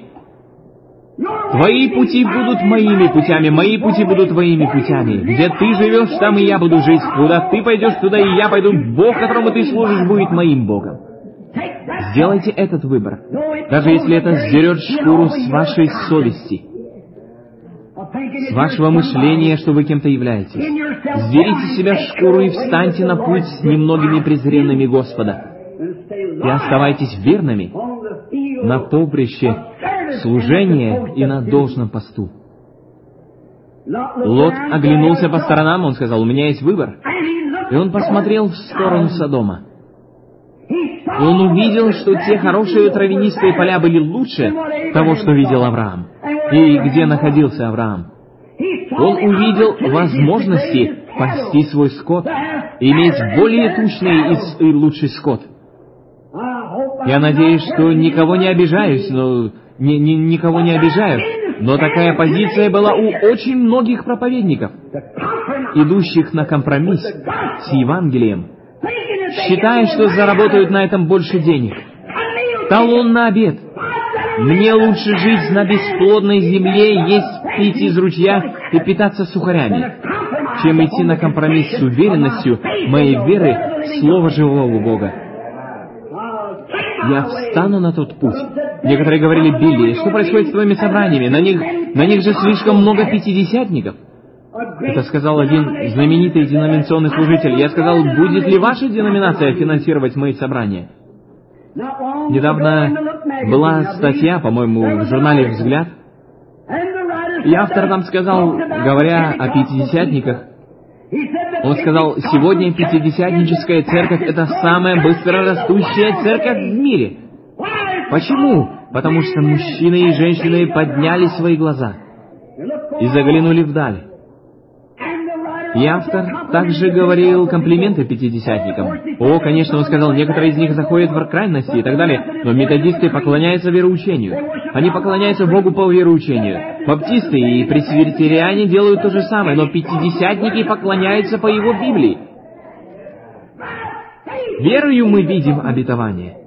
«Твои пути будут моими путями, мои пути будут твоими путями. Где ты живешь, там и я буду жить. Куда ты пойдешь, туда и я пойду. Бог, которому ты служишь, будет моим Богом». Сделайте этот выбор, даже если это сдерет шкуру с вашей совести, с вашего мышления, что вы кем-то являетесь. Сдерите себя шкуру и встаньте на путь с немногими презренными Господа. И оставайтесь верными на поприще служения и на должном посту. Лот оглянулся по сторонам, он сказал: «У меня есть выбор». И он посмотрел в сторону Содома. И он увидел, что те хорошие травянистые поля были лучше того, что видел Авраам. И где находился Авраам? Он увидел возможности пасти свой скот, иметь более тучный и лучший скот. Я надеюсь, что никого не обижаюсь, никого не обижаю, но такая позиция была у очень многих проповедников, идущих на компромисс с Евангелием, считая, что заработают на этом больше денег. Талон на обед. Мне лучше жить на бесплодной земле, есть, пить из ручья и питаться сухарями, чем идти на компромисс с уверенностью моей веры в Слово живого Бога. Я встану на тот путь. Некоторые говорили: «Билли, что происходит с твоими собраниями? На них же слишком много пятидесятников». Это сказал один знаменитый деноминационный служитель. Я сказал: «Будет ли ваша деноминация финансировать мои собрания?» Недавно была статья, по-моему, в журнале «Взгляд», и автор там сказал, говоря о пятидесятниках, он сказал: «Сегодня пятидесятническая церковь — это самая быстрорастущая церковь в мире». Почему? Потому что мужчины и женщины подняли свои глаза и заглянули вдаль. И автор также говорил комплименты пятидесятникам. О, конечно, он сказал, некоторые из них заходят в крайности и так далее, но методисты поклоняются вероучению. Они поклоняются Богу по вероучению. Баптисты и пресвитериане делают то же самое, но пятидесятники поклоняются по его Библии. Верою мы видим обетование.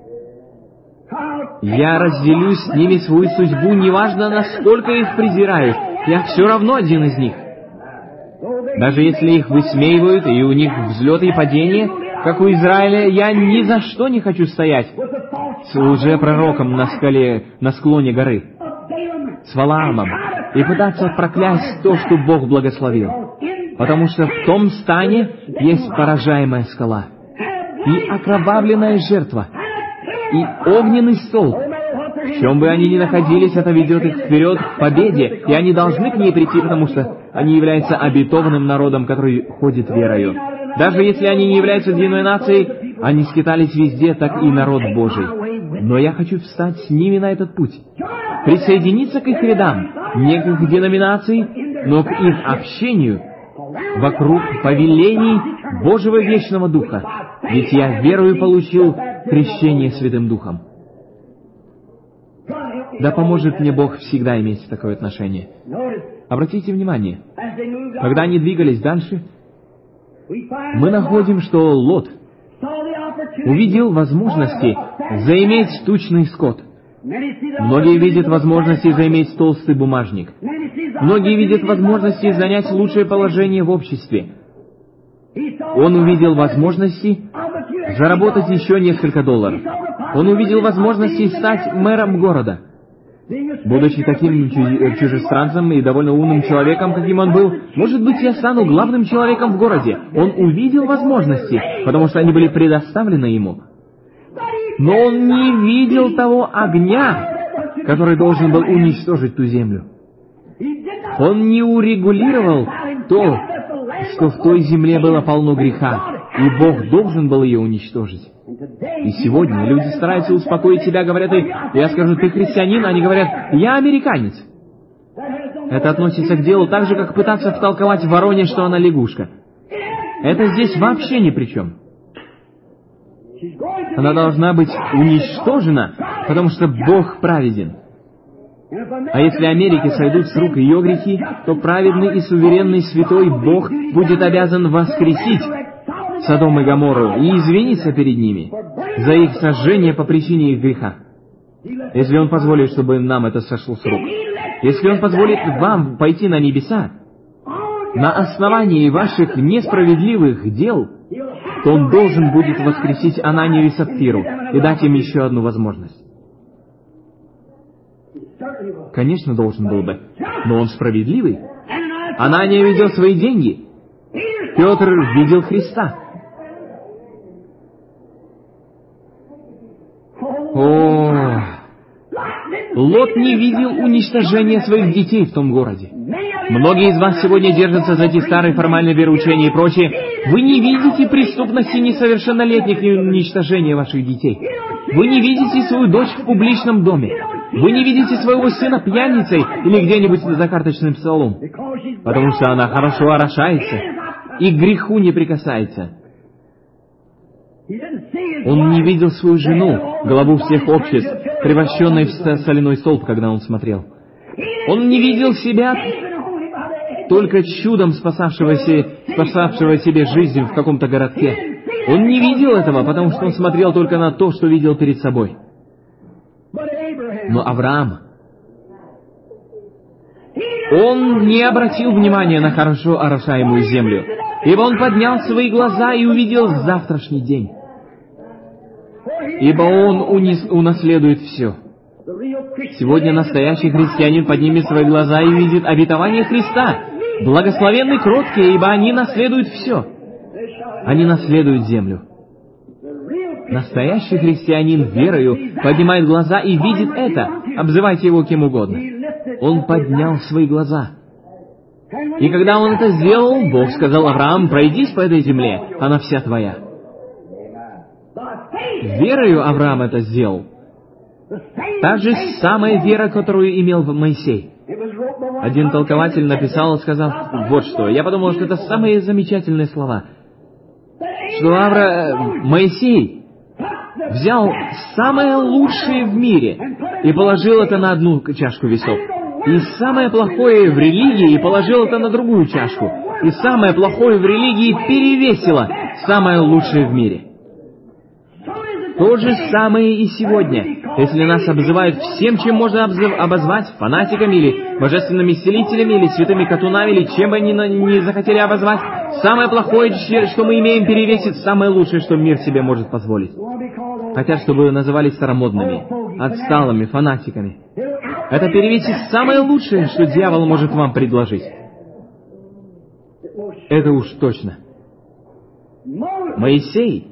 Я разделю с ними свою судьбу, неважно, насколько их презирают. Я все равно один из них. Даже если их высмеивают, и у них взлеты и падения, как у Израиля, я ни за что не хочу стоять с лжепророком на скале, на склоне горы, с Валаамом, и пытаться проклясть то, что Бог благословил. Потому что в том стане есть поражаемая скала, и окровавленная жертва, и огненный столб. В чем бы они ни находились, это ведет их вперед к победе, и они должны к ней прийти, потому что они являются обетованным народом, который ходит верою. Даже если они не являются деноминацией, они скитались везде, так и народ Божий. Но я хочу встать с ними на этот путь, присоединиться к их рядам, не к их деноминации, но к их общению вокруг повелений Божьего вечного Духа. Ведь я верою получил крещение Святым Духом. Да поможет мне Бог всегда иметь такое отношение. Обратите внимание, когда они двигались дальше, мы находим, что Лот увидел возможности заиметь тучный скот. Многие видят возможности заиметь толстый бумажник. Многие видят возможности занять лучшее положение в обществе. Он увидел возможности заработать еще несколько $. Он увидел возможности стать мэром города. Будучи таким чужестранцем и довольно умным человеком, каким он был, может быть, я стану главным человеком в городе. Он увидел возможности, потому что они были предоставлены ему. Но он не видел того огня, который должен был уничтожить ту землю. Он не урегулировал то, что в той земле было полно греха, и Бог должен был ее уничтожить. И сегодня люди стараются успокоить себя, говорят, я скажу, ты христианин, они говорят, я американец. Это относится к делу так же, как пытаться втолковать вороне, что она лягушка. Это здесь вообще ни при чем. Она должна быть уничтожена, потому что Бог праведен. А если Америке сойдут с рук ее грехи, то праведный и суверенный святой Бог будет обязан воскресить Содом и Гоморру и извиниться перед ними за их сожжение по причине их греха. Если Он позволит, чтобы нам это сошло с рук, если Он позволит вам пойти на небеса на основании ваших несправедливых дел, то Он должен будет воскресить Ананию и Сапфиру и дать им еще одну возможность. Конечно, должен был бы, но Он справедливый. Анания видел свои деньги. Петр видел Христа. О, Лот не видел уничтожения своих детей в том городе. Многие из вас сегодня держатся за эти старые формальные вероучения и прочее. Вы не видите преступности несовершеннолетних и уничтожения ваших детей. Вы не видите свою дочь в публичном доме. Вы не видите своего сына пьяницей или где-нибудь за карточным столом, потому что она хорошо орошается и к греху не прикасается. Он не видел свою жену, главу всех обществ, превращенной в соляной столб, когда он смотрел. Он не видел себя, только чудом спасавшего себе жизнь в каком-то городке. Он не видел этого, потому что он смотрел только на то, что видел перед собой. Но Авраам, он не обратил внимания на хорошо орошаемую землю, ибо он поднял свои глаза и увидел завтрашний день. Ибо он унаследует все. Сегодня настоящий христианин поднимет свои глаза и увидит обетование Христа. Благословенны кроткие, ибо они наследуют все. Они наследуют землю. Настоящий христианин верою поднимает глаза и видит это. Обзывайте его кем угодно. Он поднял свои глаза. И когда он это сделал, Бог сказал: Авраам, пройдись по этой земле, она вся твоя. Верою Авраам это сделал. Та же самая вера, которую имел Моисей. Один толкователь написал, сказав вот что. Я подумал, что это самые замечательные слова. Что Моисей взял самое лучшее в мире и положил это на одну чашку весов. И самое плохое в религии и положил это на другую чашку. И самое плохое в религии перевесило самое лучшее в мире. То же самое и сегодня. Если нас обзывают всем, чем можно обозвать, фанатиками или божественными исцелителями, или святыми катунами, или чем бы они не захотели обозвать, самое плохое, что мы имеем, перевесит самое лучшее, что мир себе может позволить. Хотят, чтобы называли старомодными, отсталыми, фанатиками. Это перевесит самое лучшее, что дьявол может вам предложить. Это уж точно. Моисей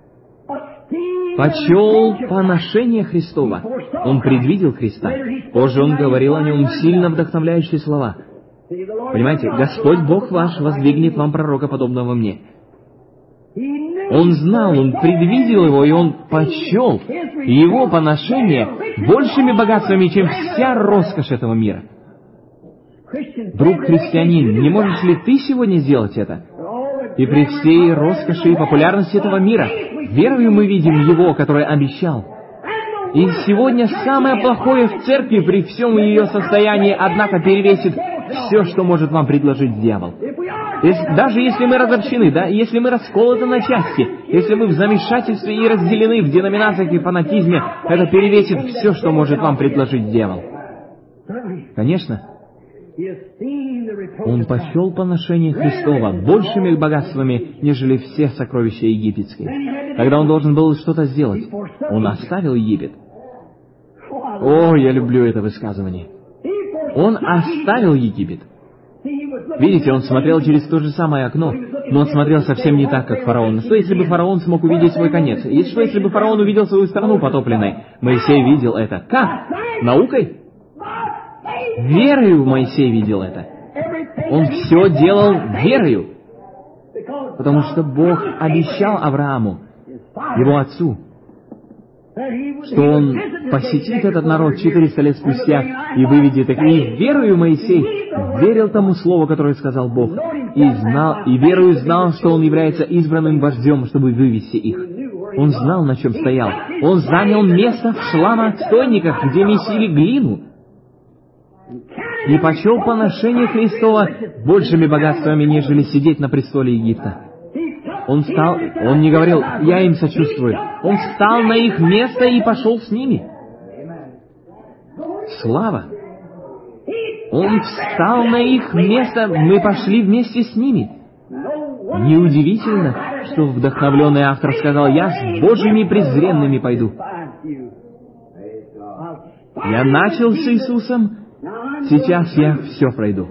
почел поношение Христова. Он предвидел Христа. Позже он говорил о нем сильно вдохновляющие слова. Понимаете, Господь Бог ваш воздвигнет вам пророка, подобного мне. Он знал, он предвидел его, и он почел его поношение большими богатствами, чем вся роскошь этого мира. Друг христианин, не можешь ли ты сегодня сделать это? И при всей роскоши и популярности этого мира, верою мы видим Его, который обещал. И сегодня самое плохое в церкви при всем ее состоянии, однако, перевесит все, что может вам предложить дьявол. Даже если мы разобщены, да, если мы расколоты на части, если мы в замешательстве и разделены в деноминациях и фанатизме, это перевесит все, что может вам предложить дьявол. Конечно. Он почел поношение Христова большими богатствами, нежели все сокровища египетские. Тогда он должен был что-то сделать. Он оставил Египет. О, я люблю это высказывание. Он оставил Египет. Видите, он смотрел через то же самое окно, но он смотрел совсем не так, как фараон. Что, если бы фараон смог увидеть свой конец? И что, если бы фараон увидел свою страну потопленной? Моисей видел это. Как? Наукой? Верою Моисей видел это. Он все делал верою. Потому что Бог обещал Аврааму, его отцу, что он посетит этот народ 400 лет спустя и выведет их. И верою Моисей верил тому слову, которое сказал Бог, и верою знал, что он является избранным вождем, чтобы вывести их. Он знал, на чем стоял. Он занял место в шламоотстойниках, где месили глину. И почел поношение Христова большими богатствами, нежели сидеть на престоле Египта. Он встал, он не говорил, я им сочувствую. Он встал на их место и пошел с ними. Слава! Он встал на их место, мы пошли вместе с ними. Неудивительно, что вдохновленный автор сказал, я с Божьими презренными пойду. Я начал с Иисусом, сейчас я все пройду.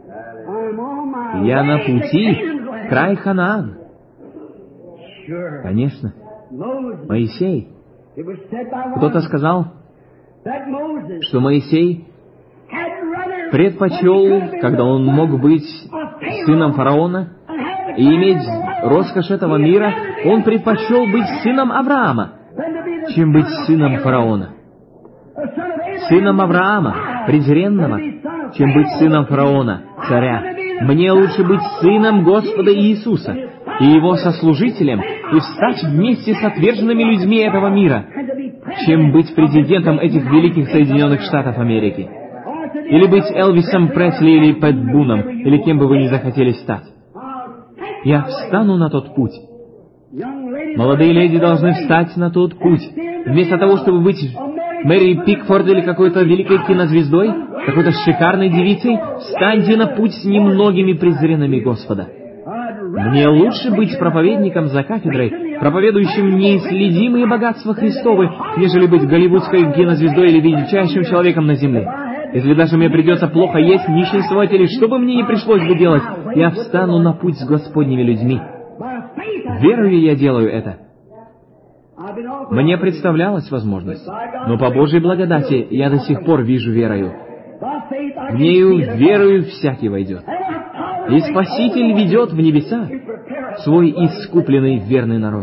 Я на пути в край Ханаан. Конечно. Моисей. Кто-то сказал, что Моисей предпочел, когда он мог быть сыном фараона и иметь роскошь этого мира, он предпочел быть сыном Авраама, чем быть сыном фараона. Сыном Авраама, презренного, чем быть сыном фараона, царя. Мне лучше быть сыном Господа Иисуса и Его сослужителем и встать вместе с отверженными людьми этого мира, чем быть президентом этих великих Соединенных Штатов Америки. Или быть Элвисом Пресли или Пэт Буном, или кем бы вы ни захотели стать. Я встану на тот путь. Молодые леди должны встать на тот путь. Вместо того, чтобы быть Мэри Пикфорд или какой-то великой кинозвездой, какой-то шикарной девицей, встаньте на путь с немногими презренными Господа. Мне лучше быть проповедником за кафедрой, проповедующим неисследимые богатства Христовы, нежели быть голливудской кинозвездой или величайшим человеком на земле. Если даже мне придется плохо есть, нищенствовать или что бы мне ни пришлось бы делать, я встану на путь с Господними людьми. Верою я делаю это. Мне представлялась возможность, но по Божьей благодати я до сих пор вижу верою. В нею верою всякий войдет. И Спаситель ведет в небеса свой искупленный верный народ.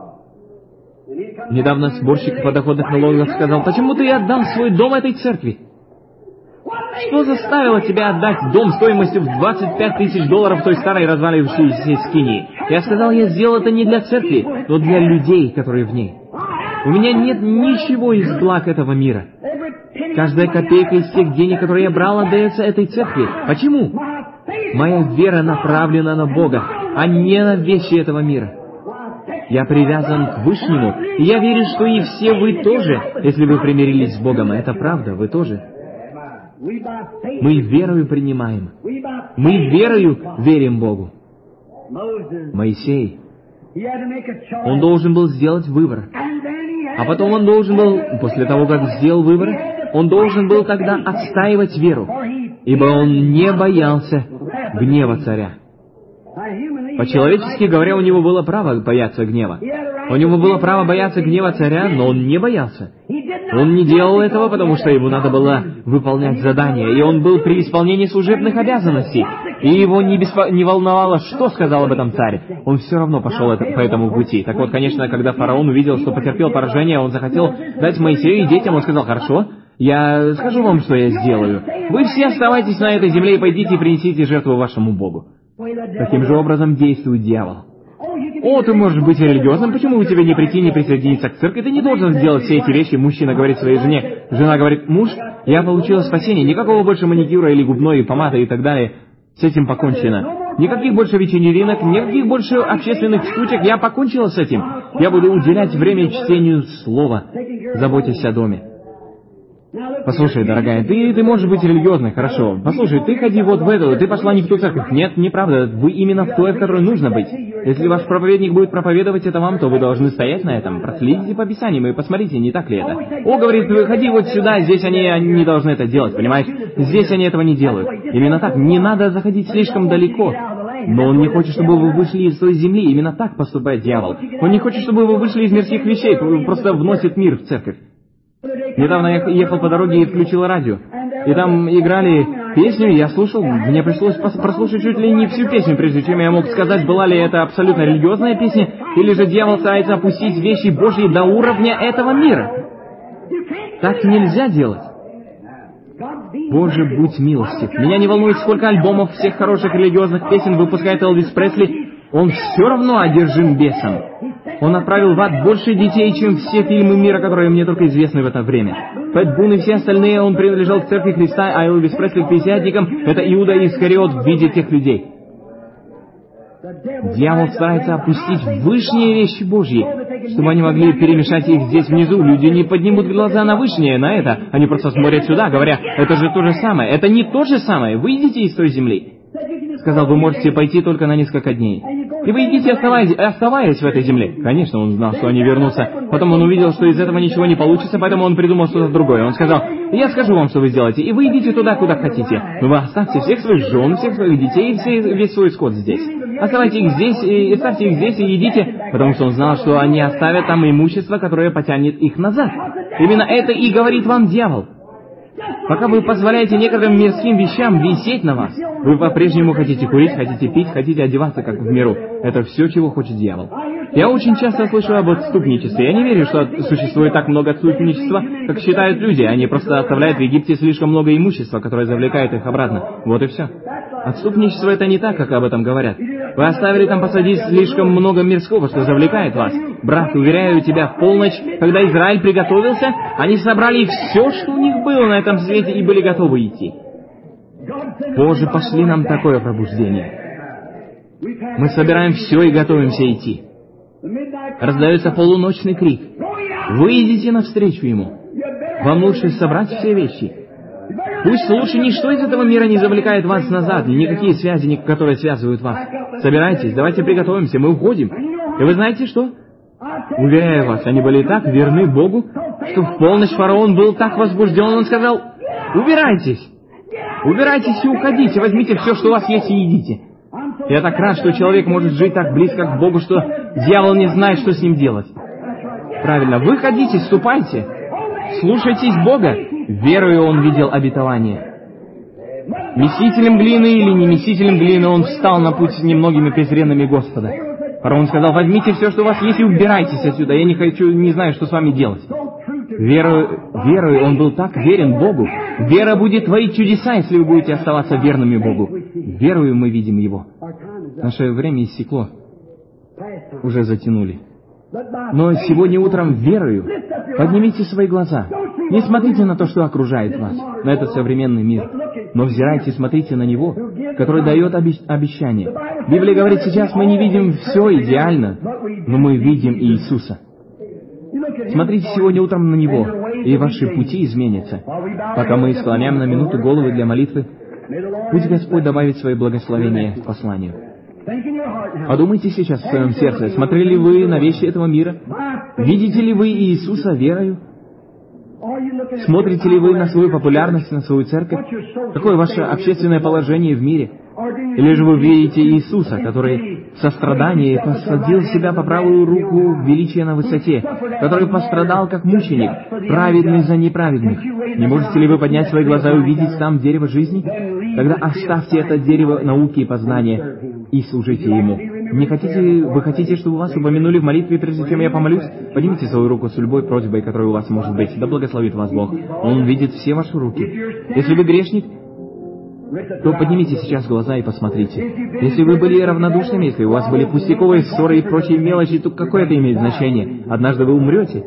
Недавно сборщик подоходных налогов сказал, почему ты отдал свой дом этой церкви? Что заставило тебя отдать дом стоимостью в $25 000 той старой разваливающейся скинии? Я сказал, я сделал это не для церкви, но для людей, которые в ней. У меня нет ничего из благ этого мира. Каждая копейка из тех денег, которые я брал, отдается этой церкви. Почему? Моя вера направлена на Бога, а не на вещи этого мира. Я привязан к Вышнему, и я верю, что и все вы тоже, если вы примирились с Богом. Это правда, вы тоже. Мы верою принимаем. Мы верою верим Богу. Моисей, он должен был сделать выбор. А потом он должен был, после того, как сделал выбор, он должен был тогда отстаивать веру, ибо он не боялся гнева царя. По-человечески говоря, у него было право бояться гнева. У него было право бояться гнева царя, но он не боялся. Он не делал этого, потому что ему надо было выполнять задание, и он был при исполнении служебных обязанностей, и его не волновало, что сказал об этом царь. Он все равно пошел по этому пути. Так вот, конечно, когда фараон увидел, что потерпел поражение, он захотел дать Моисею и детям, он сказал: «Хорошо, я скажу вам, что я сделаю. Вы все оставайтесь на этой земле и пойдите и принесите жертву вашему Богу». Таким же образом действует дьявол. «О, ты можешь быть религиозным, почему бы тебе не прийти и не присоединиться к церкви? Ты не должен делать все эти вещи». Мужчина говорит своей жене. Жена говорит: «Муж, я получила спасение, никакого больше маникюра или губной, и помады и так далее. С этим покончено. Никаких больше вечеринок, никаких больше общественных штучек, я покончила с этим. Я буду уделять время чтению слова, заботясь о доме». Послушай, дорогая, ты можешь быть религиозной, хорошо. Послушай, ты ходи вот в эту, ты пошла не в ту церковь. Нет, неправда, вы именно в той, в которой нужно быть. Если ваш проповедник будет проповедовать это вам, то вы должны стоять на этом. Проследите по Писаниям и посмотрите, не так ли это. О, говорит, ходи вот сюда, здесь они не должны это делать, понимаешь? Здесь они этого не делают. Именно так, не надо заходить слишком далеко. Но он не хочет, чтобы вы вышли из той земли. Именно так поступает дьявол. Он не хочет, чтобы вы вышли из мирских вещей, просто вносит мир в церковь. Недавно я ехал по дороге и включил радио. И там играли песню, я слушал. Мне пришлось прослушать чуть ли не всю песню, прежде чем я мог сказать, была ли это абсолютно религиозная песня, или же дьявол старается опустить вещи Божьи до уровня этого мира. Так нельзя делать. Боже, будь милостив. Меня не волнует, сколько альбомов всех хороших религиозных песен выпускает Элвис Пресли. Он все равно одержим бесом. Он отправил в ад больше детей, чем все фильмы мира, которые мне только известны в это время. Пэт Бун и все остальные, он принадлежал к Церкви Христа, а Элвис Пресли к пятидесятникам — это Иуда Искариот в виде тех людей. Дьявол старается опустить вышние вещи Божьи, чтобы они могли перемешать их здесь внизу. Люди не поднимут глаза на вышнее, на это. Они просто смотрят сюда, говоря: это же то же самое. Это не то же самое. Выйдите из той земли. Сказал: вы можете пойти только на несколько дней. И вы идите, оставаясь в этой земле. Конечно, он знал, что они вернутся. Потом он увидел, что из этого ничего не получится, поэтому он придумал что-то другое. Он сказал: я скажу вам, что вы сделаете, и вы идите туда, куда хотите. Но вы оставьте всех своих жен, всех своих детей и весь свой скот здесь. Оставьте их здесь, и ставьте их здесь, и идите. Потому что он знал, что они оставят там имущество, которое потянет их назад. Именно это и говорит вам дьявол. Пока вы позволяете некоторым мирским вещам висеть на вас, вы по-прежнему хотите курить, хотите пить, хотите одеваться, как в миру. Это все, чего хочет дьявол. Я очень часто слышу об отступничестве. Я не верю, что существует так много отступничества, как считают люди. Они просто оставляют в Египте слишком много имущества, которое завлекает их обратно. Вот и все. Отступничество — это не так, как об этом говорят. Вы оставили там посадить слишком много мирского, что завлекает вас. Брат, уверяю тебя, в полночь, когда Израиль приготовился, они собрали все, что у них было на этом свете, и были готовы идти. Боже, пошли нам такое пробуждение. Мы собираем все и готовимся идти. Раздается полуночный крик: вы идите навстречу ему. Вам лучше собрать все вещи. Пусть лучше ничто из этого мира не завлекает вас назад, никакие связи, которые связывают вас. Собирайтесь, давайте приготовимся, мы уходим. И вы знаете что? Уверяю вас, они были так верны Богу, что в полночь фараон был так возбужден, он сказал: убирайтесь, убирайтесь и уходите, возьмите все, что у вас есть, и идите. Я так рад, что человек может жить так близко к Богу, что дьявол не знает, что с ним делать. Правильно, выходите, ступайте, слушайтесь Бога. Верою он видел обетование. Месителем глины или не месителем глины, он встал на путь с немногими презренными Господа. Фараон сказал: возьмите все, что у вас есть, и убирайтесь отсюда, я не знаю, что с вами делать. Верою он был так верен Богу. Вера будет творить чудеса, если вы будете оставаться верными Богу. Верою мы видим Его. Наше время иссекло. Уже затянули. Но сегодня утром верою поднимите свои глаза. Не смотрите на то, что окружает вас, на этот современный мир. но взирайте, смотрите на Него, который дает обещание. Библия говорит, сейчас мы не видим все идеально, но мы видим Иисуса. Смотрите сегодня утром на Него, и ваши пути изменятся. Пока мы склоняем на минуту головы для молитвы, пусть Господь добавит свои благословения к посланию. Подумайте сейчас в своем сердце, смотрели вы на вещи этого мира? Видите ли вы Иисуса верою? Смотрите ли вы на свою популярность, на свою церковь? Какое ваше общественное положение в мире? Или же вы видите Иисуса, который в сострадании посадил себя по правую руку величия на высоте, который пострадал как мученик, праведный за неправедных? Не можете ли вы поднять свои глаза и увидеть там дерево жизни? Тогда оставьте это дерево науки и познания и служите Ему. Вы хотите, чтобы вас упомянули в молитве, прежде чем я помолюсь? Поднимите свою руку с любой просьбой, которая у вас может быть. Да благословит вас Бог. Он видит все ваши руки. Если вы грешник, то поднимите сейчас глаза и посмотрите. Если вы были равнодушными, если у вас были пустяковые ссоры и прочие мелочи, то какое это имеет значение? Однажды вы умрете.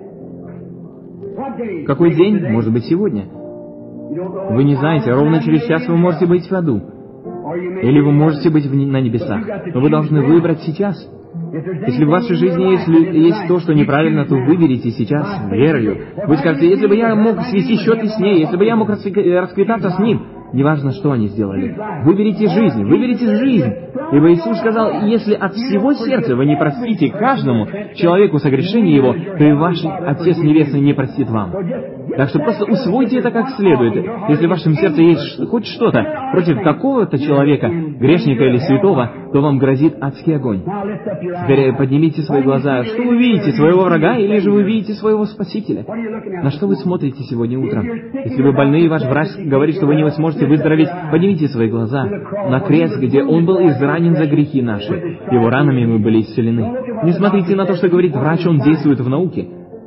Какой день? Может быть, сегодня. Вы не знаете, ровно через час вы можете быть в аду. Или вы можете быть на небесах. Но вы должны выбрать сейчас. Если в вашей жизни есть то, что неправильно, то выберите сейчас верою. Вы скажете, если бы я мог свести счеты с ней, если бы я мог расквитаться с ним, неважно, что они сделали. Выберите жизнь, выберите жизнь. Ибо Иисус сказал, если от всего сердца вы не простите каждому человеку согрешение его, то и ваш Отец Небесный не простит вам. Так что просто усвойте это как следует. Если в вашем сердце есть хоть что-то против какого-то человека, грешника или святого, то вам грозит адский огонь. Теперь поднимите свои глаза. Что вы видите, своего врага, или же вы видите своего Спасителя? На что вы смотрите сегодня утром? Если вы больны, и ваш врач говорит, что вы не сможете выздороветь, поднимите свои глаза на крест, где Он был изранен за грехи наши. Его ранами мы были исцелены. Не смотрите на то, что говорит врач, он действует в науке.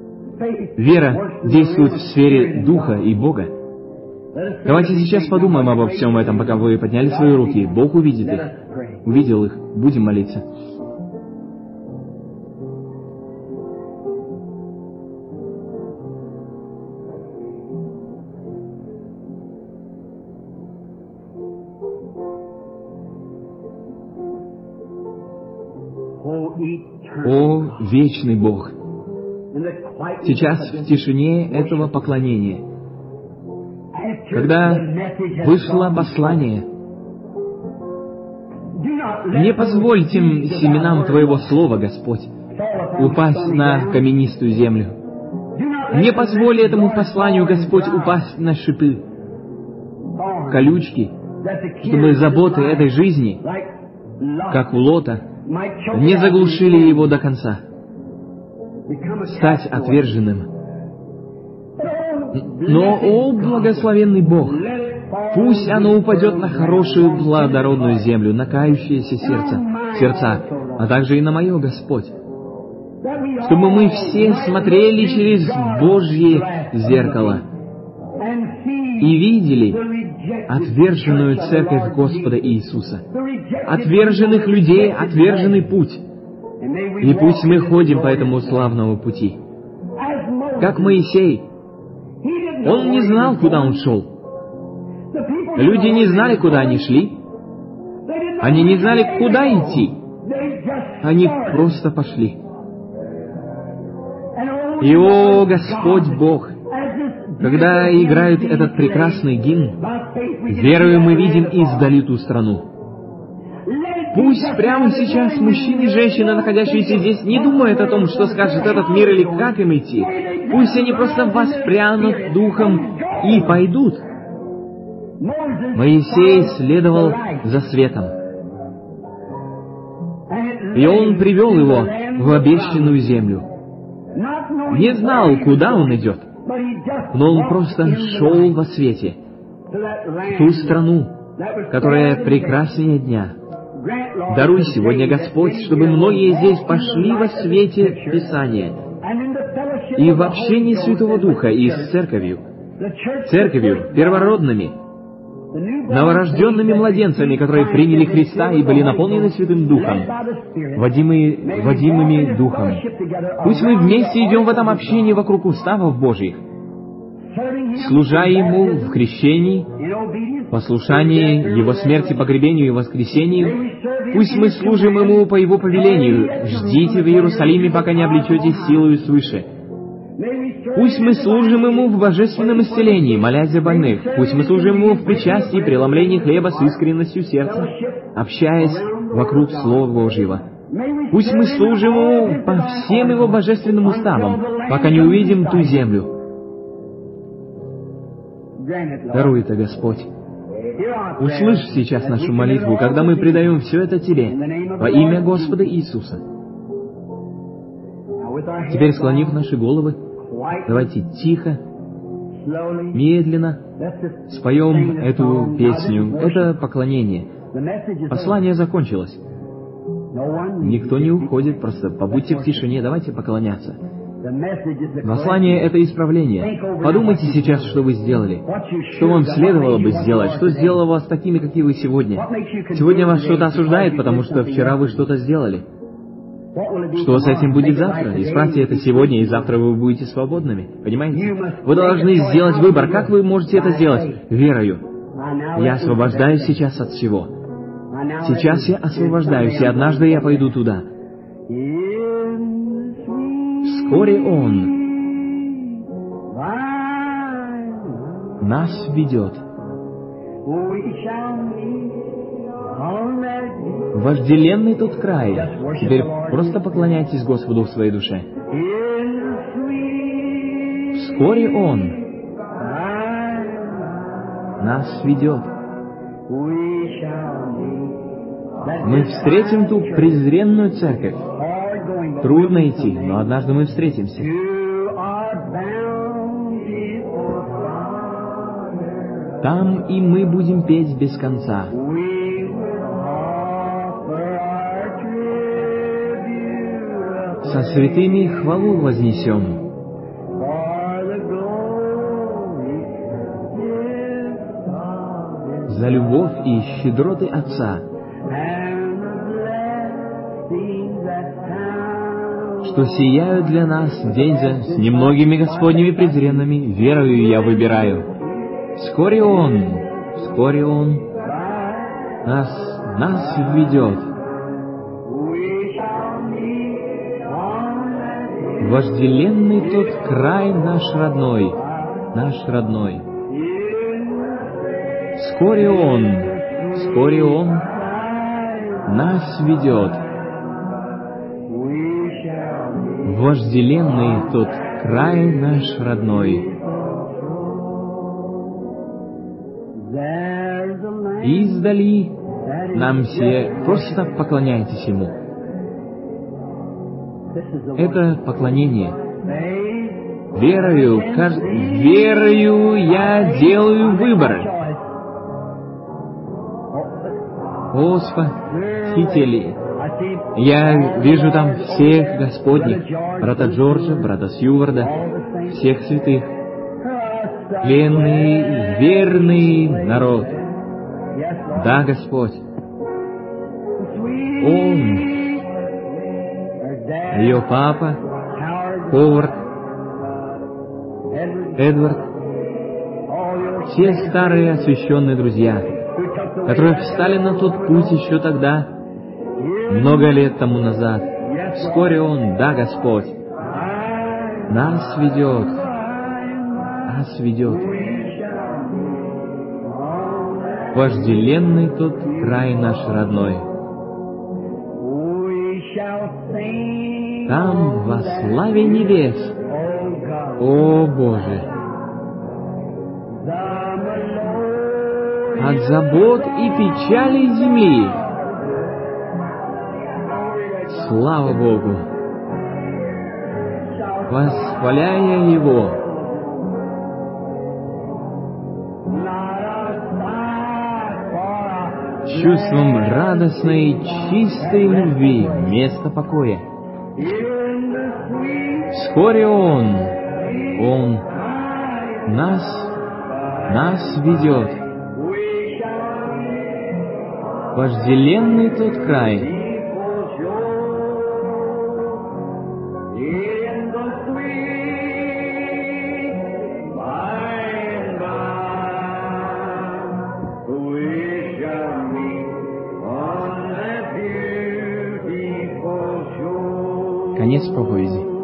Вера действует в сфере Духа и Бога. Давайте сейчас подумаем обо всем этом, пока вы подняли свои руки. Бог увидит их. Увидел их. Будем молиться. О, вечный Бог! Сейчас в тишине этого поклонения, когда вышло послание, не позвольте семенам Твоего Слова, Господь, упасть на каменистую землю. Не позволь этому посланию, Господь, упасть на шипы, колючки, чтобы заботы этой жизни, как у Лота, не заглушили его до конца. Стать отверженным. Но, о благословенный Бог, пусть оно упадет на хорошую плодородную землю, на кающиеся сердца, а также и на мое, Господь, чтобы мы все смотрели через Божье зеркало и видели отверженную церковь Господа Иисуса, отверженных людей, отверженный путь. И пусть мы ходим по этому славному пути. Как Моисей. Он не знал, куда он шел. Люди не знали, куда они шли. Они не знали, куда идти. Они просто пошли. И, о, Господь Бог, когда играет этот прекрасный гимн, верою мы видим издали ту страну. Пусть прямо сейчас мужчины и женщины, находящиеся здесь, не думают о том, что скажет этот мир или как им идти. Пусть они просто воспрянут духом и пойдут. Моисей следовал за светом. И он привел его в обещанную землю. Не знал, куда он идет, но он просто шел во свете, в ту страну, которая прекраснее дня. Даруй сегодня, Господь, чтобы многие здесь пошли во свете Писания и в общении Святого Духа и с церковью, первородными, новорожденными младенцами, которые приняли Христа и были наполнены Святым Духом, водимыми Духом. Пусть мы вместе идем в этом общении вокруг уставов Божьих, служа Ему в крещении, послушании Его смерти, погребению и воскресению. Пусть мы служим Ему по Его повелению. Ждите в Иерусалиме, пока не облечетесь силою свыше. Пусть мы служим Ему в божественном исцелении, молясь за больных. Пусть мы служим Ему в причастии, преломлении хлеба с искренностью сердца, общаясь вокруг Слова Божьего. Пусть мы служим Ему по всем Его божественным уставам, пока не увидим ту землю. Даруй это, Господь. Услышь сейчас нашу молитву, когда мы предаем все это Тебе, во имя Господа Иисуса. Теперь, склонив наши головы, давайте тихо, медленно споем эту песню. Это поклонение. Послание закончилось. Никто не уходит, просто побудьте в тишине, давайте поклоняться. Послание — это исправление. Подумайте сейчас, что вы сделали. Что вам следовало бы сделать? Что сделало вас такими, какие вы сегодня? Сегодня вас что-то осуждает, потому что вчера вы что-то сделали. Что с этим будет завтра? Исправьте это сегодня, и завтра вы будете свободными. Понимаете? Вы должны сделать выбор. Как вы можете это сделать? Верою. Я освобождаюсь сейчас от всего. Сейчас я освобождаюсь, и однажды я пойду туда. Вскоре Он нас ведет. Вожделенный тот край. Теперь просто поклоняйтесь Господу в своей душе. Вскоре Он нас ведет. Мы встретим ту презренную церковь. Трудно идти, но однажды мы встретимся. Там и мы будем петь без конца. Со святыми хвалу вознесем. За любовь и щедроты Отца, что сияют для нас день за с немногими Господними презренными, верою я выбираю. Вскоре Он нас введет. Вожделенный тот край наш родной. Вскоре Он нас ведет. Вожделенный тот край наш родной. Издали нам все просто поклоняйтесь Ему. Это поклонение. Верою я делаю выбор. О, Спасители! Я вижу там всех Господних, брата Джорджа, брата Сьюварда, всех святых, пленный, верный народ. Да, Господь, Он, ее папа, Ховард, Эдвард, все старые освященные друзья, которые встали на тот путь еще тогда, много лет тому назад. Вскоре Он, да, Господь, нас ведет. Вожделенный тот край наш родной. Там во славе небес, о Боже, от забот и печалей земли. Слава Богу! Восхваляя Его, чувством радостной, чистой любви, место покоя. Вскоре Он нас ведет. Вожделенный тот край. Конец проповеди.